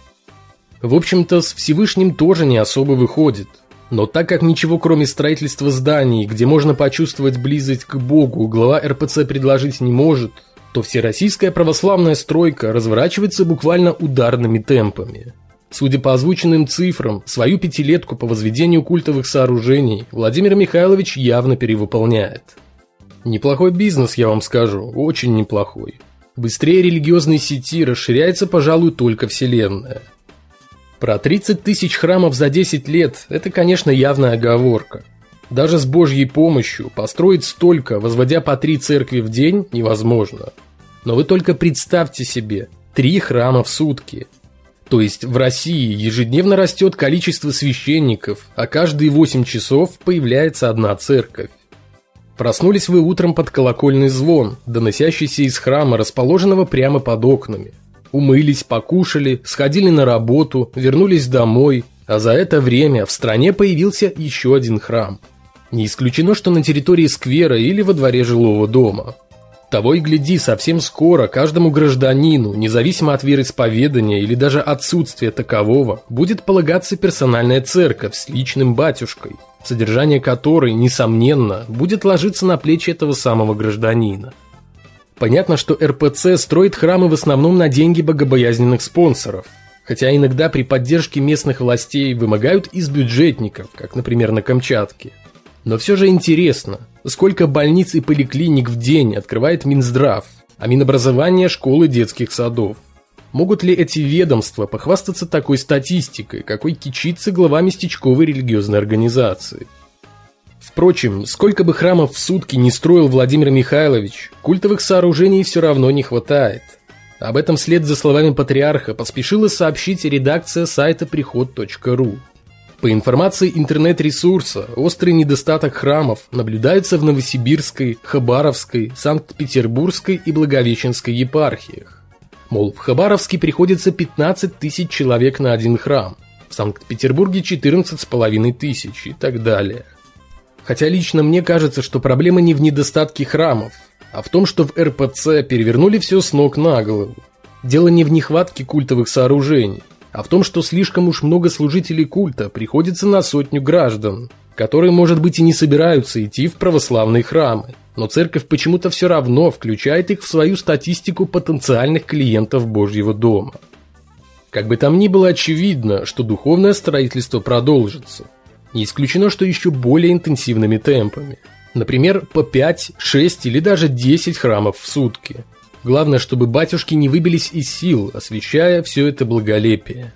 В общем-то, с Всевышним тоже не особо выходит. Но так как ничего кроме строительства зданий, где можно почувствовать близость к Богу, глава РПЦ предложить не может, то всероссийская православная стройка разворачивается буквально ударными темпами. Судя по озвученным цифрам, свою 5-летку по возведению культовых сооружений Владимир Михайлович явно перевыполняет. Неплохой бизнес, я вам скажу, очень неплохой. Быстрее религиозной сети расширяется, пожалуй, только Вселенная. Про 30 тысяч храмов за 10 лет – это, конечно, явная оговорка. Даже с Божьей помощью построить столько, возводя по 3 церкви в день, невозможно. Но вы только представьте себе, 3 храма в сутки. То есть в России ежедневно растет количество священников, а каждые 8 часов появляется одна церковь. Проснулись вы утром под колокольный звон, доносящийся из храма, расположенного прямо под окнами. Умылись, покушали, сходили на работу, вернулись домой, а за это время в стране появился еще один храм. Не исключено, что на территории сквера или во дворе жилого дома. Того и гляди, совсем скоро каждому гражданину, независимо от вероисповедания или даже отсутствия такового, будет полагаться персональная церковь с личным батюшкой, содержание которой, несомненно, будет ложиться на плечи этого самого гражданина. Понятно, что РПЦ строит храмы в основном на деньги богобоязненных спонсоров, хотя иногда при поддержке местных властей вымогают из бюджетников, как, например, на Камчатке. Но все же интересно, сколько больниц и поликлиник в день открывает Минздрав, а Минобразование – школы детских садов. Могут ли эти ведомства похвастаться такой статистикой, какой кичится глава местечковой религиозной организации? В Впрочем, сколько бы храмов в сутки не строил Владимир Михайлович, культовых сооружений все равно не хватает. Об этом вслед за словами патриарха поспешила сообщить редакция сайта приход.ру. По информации интернет-ресурса, острый недостаток храмов наблюдается в Новосибирской, Хабаровской, Санкт-Петербургской и Благовещенской епархиях. Мол, в Хабаровске приходится 15 тысяч человек на один храм, в Санкт-Петербурге 14,5 тысяч и так далее. Хотя лично мне кажется, что проблема не в недостатке храмов, а в том, что в РПЦ перевернули все с ног на голову. Дело не в нехватке культовых сооружений, а в том, что слишком уж много служителей культа приходится на сотню граждан, которые, может быть, и не собираются идти в православные храмы, но церковь почему-то все равно включает их в свою статистику потенциальных клиентов Божьего дома. Как бы там ни было, очевидно, что духовное строительство продолжится. Не исключено, что еще более интенсивными темпами. Например, по 5, 6 или даже 10 храмов в сутки. Главное, чтобы батюшки не выбились из сил, освещая все это благолепие.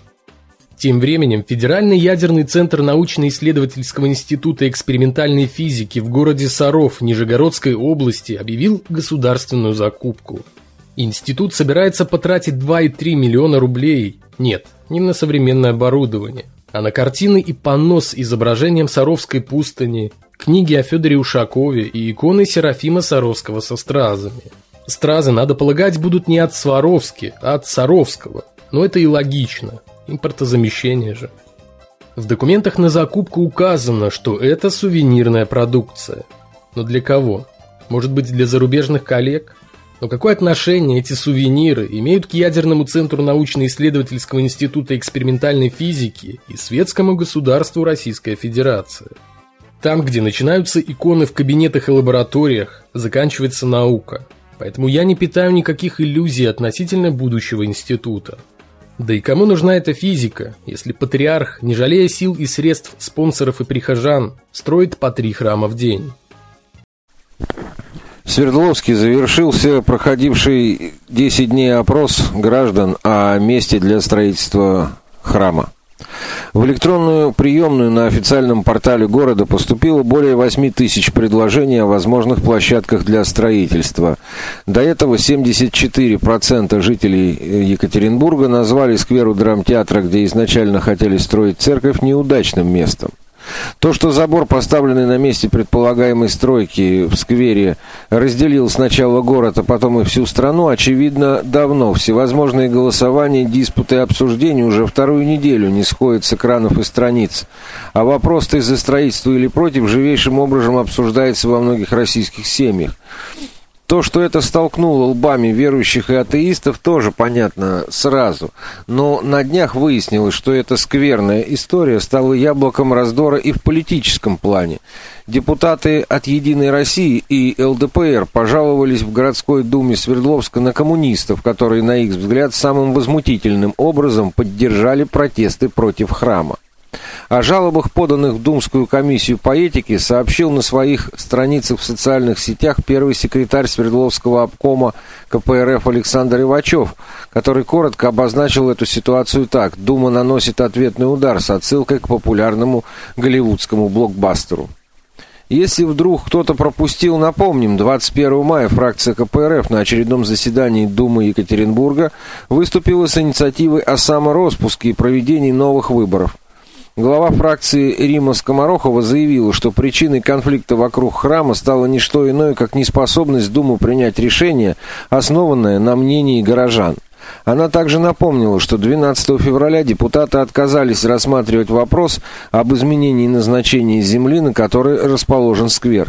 Тем временем Федеральный ядерный центр научно-исследовательского института экспериментальной физики в городе Саров Нижегородской области объявил государственную закупку. Институт собирается потратить 2,3 миллиона рублей. Нет, не на современное оборудование, а на картины и панно с изображением Саровской пустыни, книги о Федоре Ушакове и иконы Серафима Саровского со стразами. Стразы, надо полагать, будут не от Сваровски, а от Саровского. Но это и логично. Импортозамещение же. В документах на закупку указано, что это сувенирная продукция. Но для кого? Может быть, для зарубежных коллег? Но какое отношение эти сувениры имеют к ядерному центру научно-исследовательского института экспериментальной физики и светскому государству Российская Федерация? Там, где начинаются иконы в кабинетах и лабораториях, заканчивается наука. Поэтому я не питаю никаких иллюзий относительно будущего института. Да и кому нужна эта физика, если патриарх, не жалея сил и средств спонсоров и прихожан, строит по 3 храма в день? В Свердловске завершился проходивший 10 дней опрос граждан о месте для строительства храма. В электронную приемную на официальном портале города поступило более 8 тысяч предложений о возможных площадках для строительства. До этого 74% жителей Екатеринбурга назвали сквер у драмтеатра, где изначально хотели строить церковь, неудачным местом. То, что забор, поставленный на месте предполагаемой стройки в сквере, разделил сначала город, а потом и всю страну, очевидно давно. Всевозможные голосования, диспуты и обсуждения уже 2-ю неделю не сходят с экранов и страниц. А вопрос, ты за строительство или против, живейшим образом обсуждается во многих российских семьях. То, что это столкнуло лбами верующих и атеистов, тоже понятно сразу. Но на днях выяснилось, что эта скверная история стала яблоком раздора и в политическом плане. Депутаты от «Единой России» и ЛДПР пожаловались в городской думе Свердловска на коммунистов, которые, на их взгляд, самым возмутительным образом поддержали протесты против храма. О жалобах, поданных в Думскую комиссию по этике, сообщил на своих страницах в социальных сетях первый секретарь Свердловского обкома КПРФ Александр Ивачев, который коротко обозначил эту ситуацию так: Дума наносит ответный удар с отсылкой к популярному голливудскому блокбастеру. Если вдруг кто-то пропустил, напомним, 21 мая фракция КПРФ на очередном заседании Думы Екатеринбурга выступила с инициативой о самороспуске и проведении новых выборов. Глава фракции Римма Скоморохова заявила, что причиной конфликта вокруг храма стало не что иное, как неспособность Думы принять решение, основанное на мнении горожан. Она также напомнила, что 12 февраля депутаты отказались рассматривать вопрос об изменении назначения земли, на которой расположен сквер.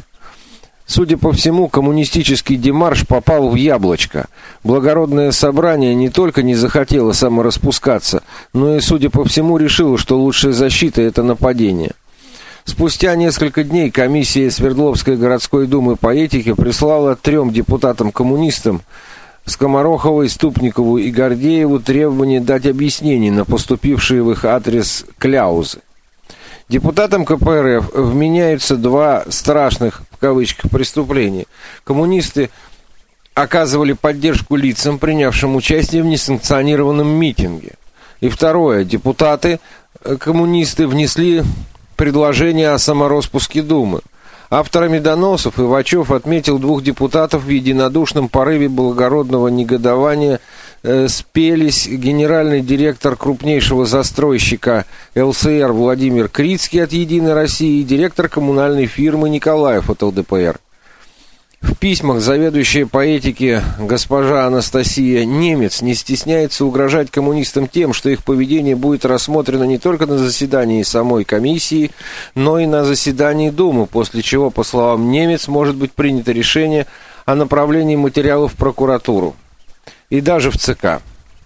Судя по всему, коммунистический демарш попал в яблочко. Благородное собрание не только не захотело самораспускаться, но и, судя по всему, решило, что лучшая защита – это нападение. Спустя несколько дней комиссия Свердловской городской думы по этике прислала 3 депутатам-коммунистам – Скомороховой, Ступникову и Гордееву – требование дать объяснение на поступившие в их адрес кляузы. Депутатам КПРФ вменяются 2 страшных, в кавычках, преступления. Коммунисты оказывали поддержку лицам, принявшим участие в несанкционированном митинге. И второе, депутаты-коммунисты внесли предложение о самороспуске Думы. Авторами доносов Ивачев отметил двух депутатов в единодушном порыве благородного негодования спелись генеральный директор крупнейшего застройщика ЛСР Владимир Крицкий от «Единой России» и директор коммунальной фирмы Николаев от ЛДПР. В письмах заведующая по этике госпожа Анастасия Немец не стесняется угрожать коммунистам тем, что их поведение будет рассмотрено не только на заседании самой комиссии, но и на заседании Думы, после чего, по словам Немец, может быть принято решение о направлении материалов в прокуратуру и даже в ЦК.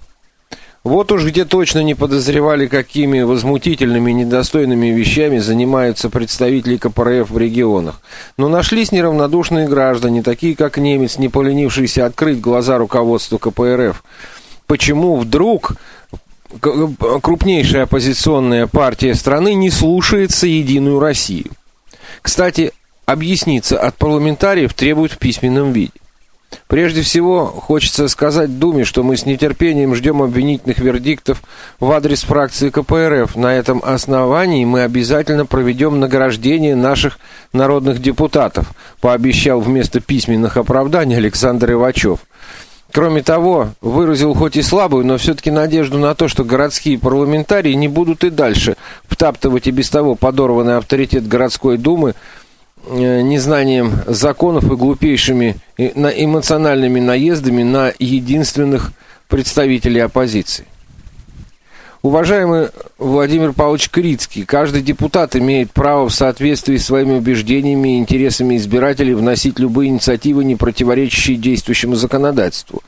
Вот уж где точно не подозревали, какими возмутительными и недостойными вещами занимаются представители КПРФ в регионах. Но нашлись неравнодушные граждане, такие как Немец, не поленившиеся открыть глаза руководству КПРФ. Почему вдруг крупнейшая оппозиционная партия страны не слушается «Единую Россию»? Кстати, объясниться от парламентариев требуют в письменном виде. Прежде всего, хочется сказать Думе, что мы с нетерпением ждем обвинительных вердиктов в адрес фракции КПРФ. На этом основании мы обязательно проведем награждение наших народных депутатов, пообещал вместо письменных оправданий Александр Ивачев. Кроме того, выразил хоть и слабую, но все-таки надежду на то, что городские парламентарии не будут и дальше втаптывать и без того подорванный авторитет городской думы незнанием законов и глупейшими эмоциональными наездами на единственных представителей оппозиции. Уважаемый Владимир Павлович Крицкий, каждый депутат имеет право в соответствии с своими убеждениями и интересами избирателей вносить любые инициативы, не противоречащие действующему законодательству.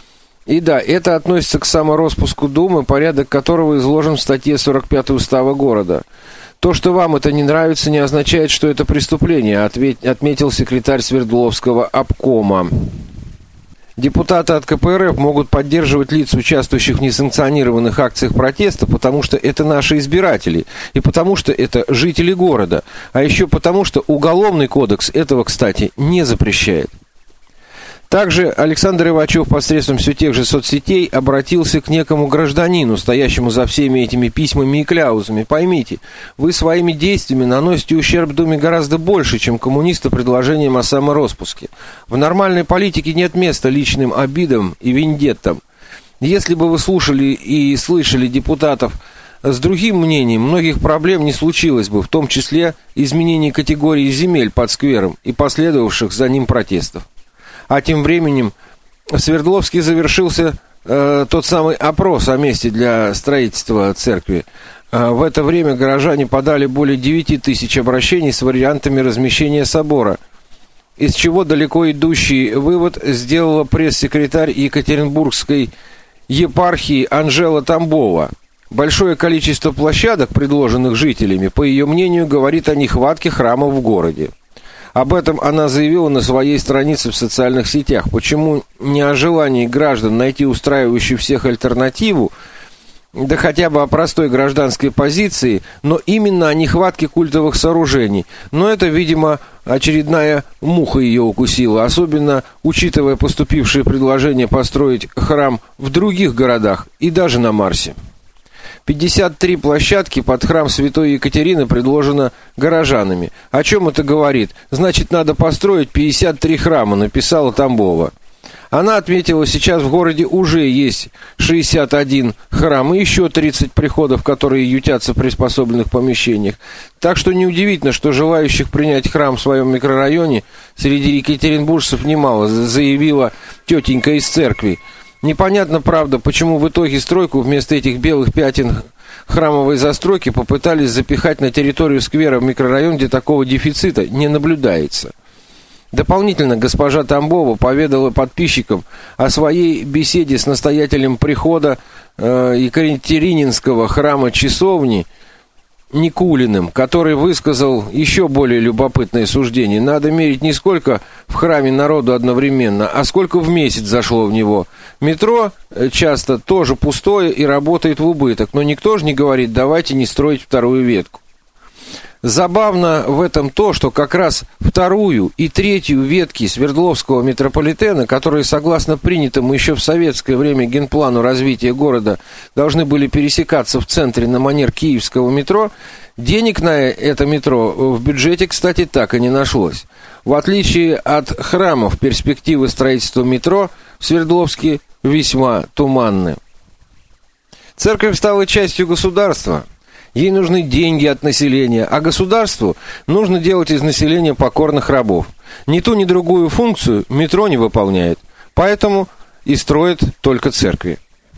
И да, это относится к самороспуску Думы, порядок которого изложен в статье 45 Устава города. То, что вам это не нравится, не означает, что это преступление, отметил секретарь Свердловского обкома. Депутаты от КПРФ могут поддерживать лиц, участвующих в несанкционированных акциях протеста, потому что это наши избиратели, и потому что это жители города, а еще потому что Уголовный кодекс этого, кстати, не запрещает. Также Александр Ивачев посредством все тех же соцсетей обратился к некому гражданину, стоящему за всеми этими письмами и кляузами. Поймите, вы своими действиями наносите ущерб Думе гораздо больше, чем коммунисты предложением о самороспуске. В нормальной политике нет места личным обидам и вендеттам. Если бы вы слушали и слышали депутатов с другим мнением, многих проблем не случилось бы, в том числе изменение категории земель под сквером и последовавших за ним протестов. А тем временем в Свердловске завершился тот самый опрос о месте для строительства церкви. В это время горожане подали более 9 тысяч обращений с вариантами размещения собора, из чего далеко идущий вывод сделала пресс-секретарь Екатеринбургской епархии Анжела Тамбова. Большое количество площадок, предложенных жителями, по ее мнению, говорит о нехватке храмов в городе. Об этом она заявила на своей странице в социальных сетях. Почему не о желании граждан найти устраивающую всех альтернативу, да хотя бы о простой гражданской позиции, но именно о нехватке культовых сооружений. Но это, видимо, очередная муха ее укусила, особенно учитывая поступившие предложения построить храм в других городах и даже на Марсе. 53 площадки под храм Святой Екатерины предложено горожанами. О чем это говорит? Значит, надо построить 53 храма, написала Тамбова. Она отметила, сейчас в городе уже есть 61 храм и еще 30 приходов, которые ютятся в приспособленных помещениях. Так что неудивительно, что желающих принять храм в своем микрорайоне среди екатеринбуржцев немало, заявила тетенька из церкви. Непонятно, правда, почему в итоге стройку вместо этих белых пятен храмовой застройки попытались запихать на территорию сквера в микрорайон, где такого дефицита не наблюдается. Дополнительно госпожа Тамбова поведала подписчикам о своей беседе с настоятелем прихода Екатерининского храма часовни Никулиным, который высказал еще более любопытное суждение. Надо мерить не сколько в храме народу одновременно, а сколько в месяц зашло в него. Метро часто тоже пустое и работает в убыток, но никто же не говорит, давайте не строить вторую ветку. Забавно в этом то, что как раз вторую и третью ветки Свердловского метрополитена, которые, согласно принятому еще в советское время генплану развития города, должны были пересекаться в центре на манер киевского метро, Денег на это метро в бюджете, кстати, так и не нашлось. В отличие от храмов, перспективы строительства метро в Свердловске весьма туманны. Церковь стала частью государства. Ей нужны деньги от населения, а государству нужно делать из населения покорных рабов. Ни ту, ни другую функцию метро не выполняет, поэтому и строят только церкви.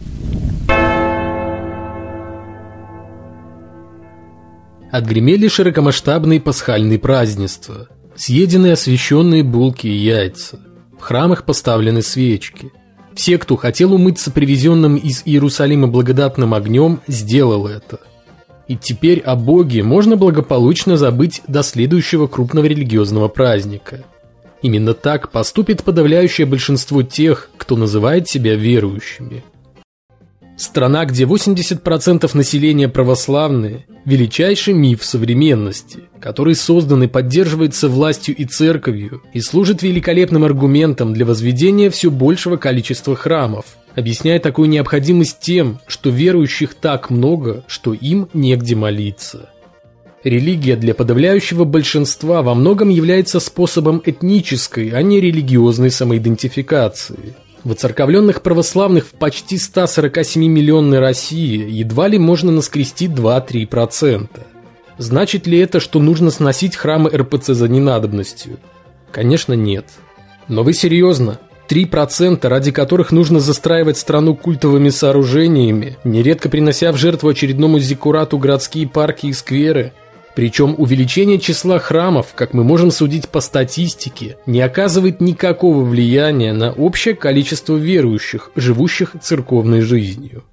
Отгремели широкомасштабные пасхальные празднества. Съедены освященные булки и яйца. В храмах поставлены свечки. Все, кто хотел умыться привезенным из Иерусалима благодатным огнем, сделал это. И теперь о Боге можно благополучно забыть до следующего крупного религиозного праздника. Именно так поступит подавляющее большинство тех, кто называет себя верующими. Страна, где 80% населения православные, величайший миф современности, который создан и поддерживается властью и церковью и служит великолепным аргументом для возведения все большего количества храмов, объясняя такую необходимость тем, что верующих так много, что им негде молиться. Религия для подавляющего большинства во многом является способом этнической, а не религиозной самоидентификации. В оцерковленных православных в почти 147-миллионной России едва ли можно наскрести 2-3%. Значит ли это, что нужно сносить храмы РПЦ за ненадобностью? Конечно, нет. Но вы серьезно? 3%, ради которых нужно застраивать страну культовыми сооружениями, нередко принося в жертву очередному зиккурату городские парки и скверы? Причем увеличение числа храмов, как мы можем судить по статистике, не оказывает никакого влияния на общее количество верующих, живущих церковной жизнью.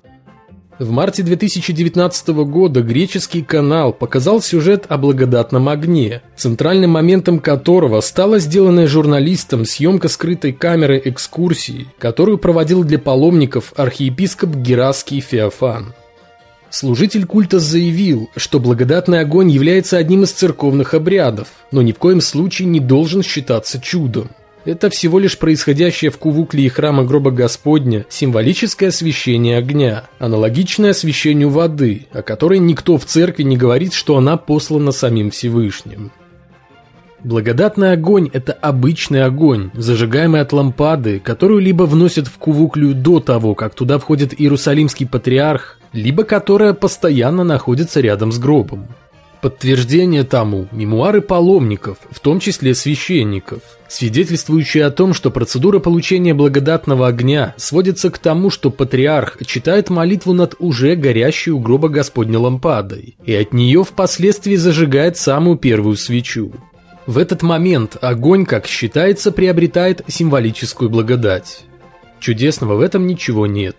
В марте 2019 года греческий канал показал сюжет о благодатном огне, центральным моментом которого стала сделанная журналистом съемка скрытой камерой экскурсии, которую проводил для паломников архиепископ Гераский Феофан. Служитель культа заявил, что благодатный огонь является одним из церковных обрядов, но ни в коем случае не должен считаться чудом. Это всего лишь происходящее в Кувуклии храма гроба Господня символическое освящение огня, аналогичное освящению воды, о которой никто в церкви не говорит, что она послана самим Всевышним. Благодатный огонь – это обычный огонь, зажигаемый от лампады, которую либо вносят в Кувуклию до того, как туда входит Иерусалимский патриарх, либо которая постоянно находится рядом с гробом. Подтверждение тому – мемуары паломников, в том числе священников, свидетельствующие о том, что процедура получения благодатного огня сводится к тому, что патриарх читает молитву над уже горящей у гроба Господня лампадой, и от нее впоследствии зажигает самую первую свечу. В этот момент огонь, как считается, приобретает символическую благодать. Чудесного в этом ничего нет.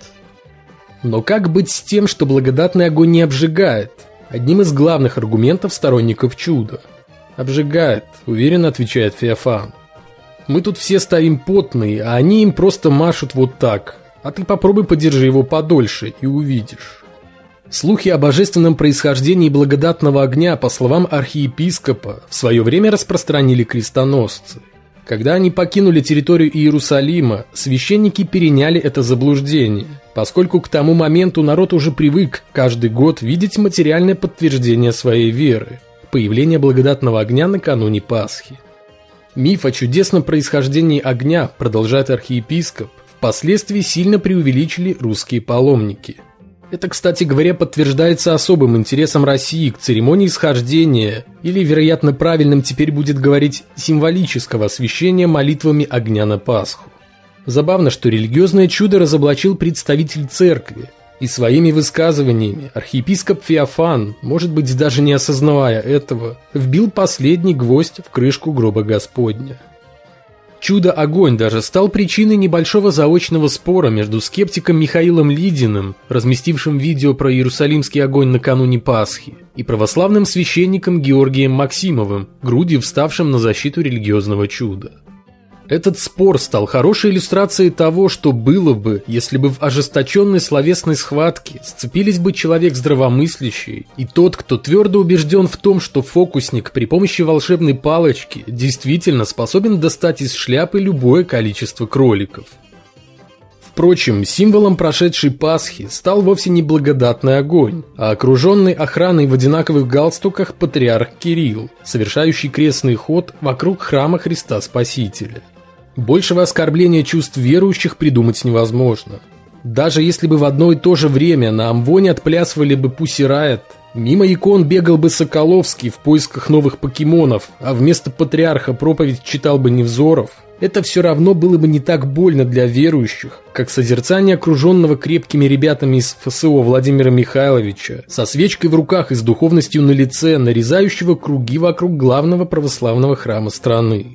Но как быть с тем, что благодатный огонь не обжигает? Одним из главных аргументов сторонников чуда. «Обжигает», — уверенно отвечает Феофан. «Мы тут все стоим потные, а они им просто машут вот так. А ты попробуй подержи его подольше и увидишь». Слухи о божественном происхождении благодатного огня, по словам архиепископа, в свое время распространили крестоносцы. Когда они покинули территорию Иерусалима, священники переняли это заблуждение, поскольку к тому моменту народ уже привык каждый год видеть материальное подтверждение своей веры – появление благодатного огня накануне Пасхи. Миф о чудесном происхождении огня, продолжает архиепископ, впоследствии сильно преувеличили русские паломники. Это, кстати говоря, подтверждается особым интересом России к церемонии схождения, или, вероятно, правильным теперь будет говорить, символического освящения молитвами огня на Пасху. Забавно, что религиозное чудо разоблачил представитель церкви, и своими высказываниями архиепископ Феофан, может быть, даже не осознавая этого, вбил последний гвоздь в крышку гроба Господня. Чудо-огонь даже стал причиной небольшого заочного спора между скептиком Михаилом Лидиным, разместившим видео про Иерусалимский огонь накануне Пасхи, и православным священником Георгием Максимовым, грудью вставшим на защиту религиозного чуда. Этот спор стал хорошей иллюстрацией того, что было бы, если бы в ожесточенной словесной схватке сцепились бы человек здравомыслящий и тот, кто твердо убежден в том, что фокусник при помощи волшебной палочки действительно способен достать из шляпы любое количество кроликов. В Впрочем, символом прошедшей Пасхи стал вовсе не благодатный огонь, а окруженный охраной в одинаковых галстуках патриарх Кирилл, совершающий крестный ход вокруг храма Христа Спасителя. Большего оскорбления чувств верующих придумать невозможно. Даже если бы в одно и то же время на Амвоне отплясывали бы Пусси Райот, мимо икон бегал бы Соколовский в поисках новых покемонов, а вместо патриарха проповедь читал бы Невзоров, это все равно было бы не так больно для верующих, как созерцание окруженного крепкими ребятами из ФСО Владимира Михайловича, со свечкой в руках и с духовностью на лице, нарезающего круги вокруг главного православного храма страны.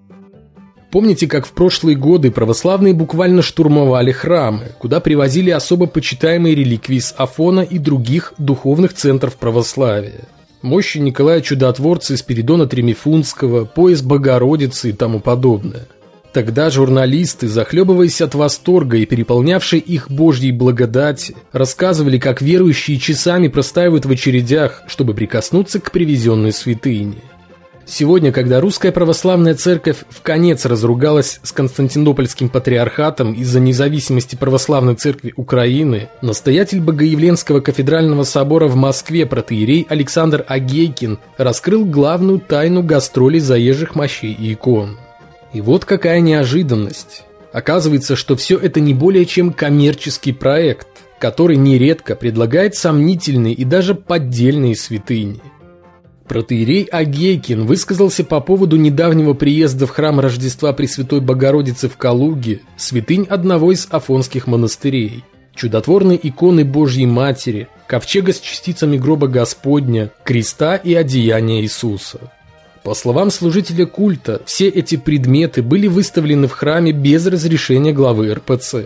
Помните, как в прошлые годы православные буквально штурмовали храмы, куда привозили особо почитаемые реликвии с Афона и других духовных центров православия? Мощи Николая Чудотворца, Спиридона Тремифунского, пояс Богородицы и тому подобное. Тогда журналисты, захлебываясь от восторга и переполнявшие их Божьей благодати, рассказывали, как верующие часами простаивают в очередях, чтобы прикоснуться к привезенной святыне. Сегодня, когда Русская Православная Церковь вконец разругалась с Константинопольским патриархатом из-за независимости Православной Церкви Украины, настоятель Богоявленского кафедрального собора в Москве протоиерей Александр Агейкин раскрыл главную тайну гастролей заезжих мощей и икон. И вот какая неожиданность. Оказывается, что все это не более чем коммерческий проект, который нередко предлагает сомнительные и даже поддельные святыни. Протоиерей Агейкин высказался по поводу недавнего приезда в храм Рождества Пресвятой Богородицы в Калуге, святынь одного из афонских монастырей, чудотворной иконы Божьей Матери, ковчега с частицами гроба Господня, креста и одеяния Иисуса. По словам служителя культа, все эти предметы были выставлены в храме без разрешения главы РПЦ.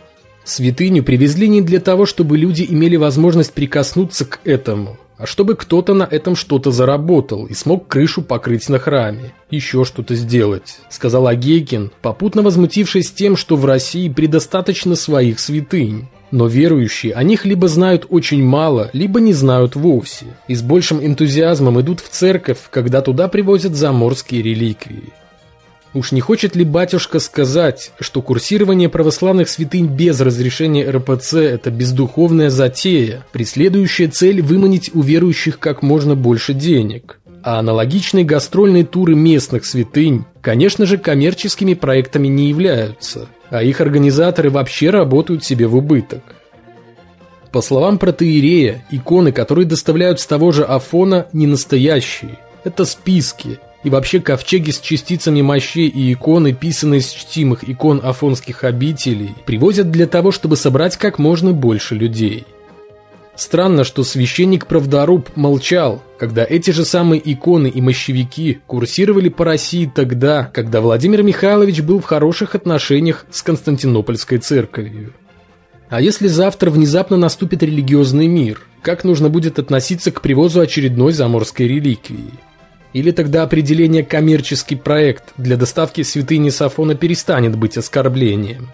Святыню привезли не для того, чтобы люди имели возможность прикоснуться к этому, а чтобы кто-то на этом что-то заработал и смог крышу покрыть на храме, еще что-то сделать, сказал Агейкин, попутно возмутившись тем, что в России предостаточно своих святынь. Но верующие о них либо знают очень мало, либо не знают вовсе, и с большим энтузиазмом идут в церковь, когда туда привозят заморские реликвии. Уж не хочет ли батюшка сказать, что курсирование православных святынь без разрешения РПЦ – это бездуховная затея, преследующая цель выманить у верующих как можно больше денег? А аналогичные гастрольные туры местных святынь, конечно же, коммерческими проектами не являются, а их организаторы вообще работают себе в убыток. По словам протоиерея, иконы, которые доставляют с того же Афона, не настоящие. Это списки. И вообще ковчеги с частицами мощей и иконы, писанные с чтимых икон афонских обителей, привозят для того, чтобы собрать как можно больше людей. Странно, что священник Правдоруб молчал, когда эти же самые иконы и мощевики курсировали по России тогда, когда Владимир Михайлович был в хороших отношениях с Константинопольской церковью. А если завтра внезапно наступит религиозный мир, как нужно будет относиться к привозу очередной заморской реликвии? Или тогда определение «коммерческий проект» для доставки святыни с Афона перестанет быть оскорблением?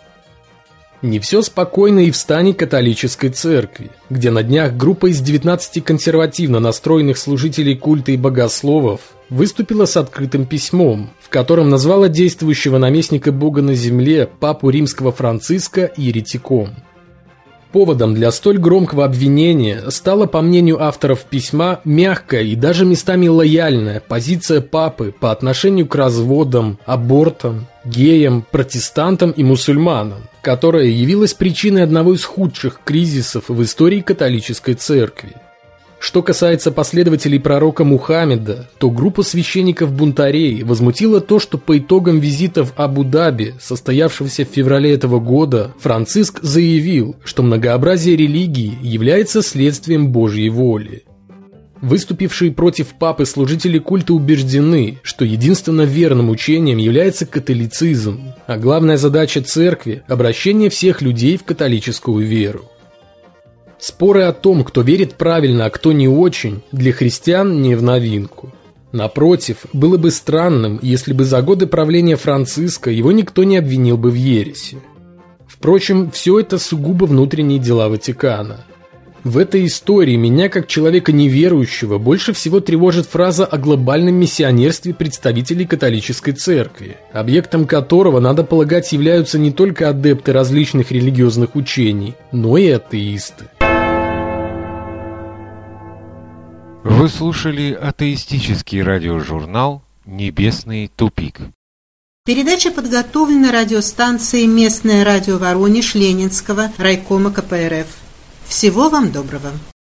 Не все спокойно и в стане католической церкви, где на днях группа из 19 консервативно настроенных служителей культа и богословов выступила с открытым письмом, в котором назвала действующего наместника Бога на земле папу римского Франциска еретиком. Поводом для столь громкого обвинения стала, по мнению авторов письма, мягкая и даже местами лояльная позиция папы по отношению к разводам, абортам, геям, протестантам и мусульманам, которая явилась причиной одного из худших кризисов в истории католической церкви. Что касается последователей пророка Мухаммеда, то группа священников-бунтарей возмутила то, что по итогам визита в Абу-Даби, состоявшегося в феврале этого года, Франциск заявил, что многообразие религий является следствием Божьей воли. Выступившие против папы служители культа убеждены, что единственно верным учением является католицизм, а главная задача церкви – обращение всех людей в католическую веру. Споры о том, кто верит правильно, а кто не очень, для христиан не в новинку. Напротив, было бы странным, если бы за годы правления Франциска его никто не обвинил бы в ереси. Впрочем, все это сугубо внутренние дела Ватикана. В этой истории меня, как человека неверующего, больше всего тревожит фраза о глобальном миссионерстве представителей католической церкви, объектом которого, надо полагать, являются не только адепты различных религиозных учений, но и атеисты. Вы слушали атеистический радиожурнал «Небесный тупик». Передача подготовлена радиостанцией «Местное радио Воронеж» Ленинского райкома КПРФ. Всего вам доброго.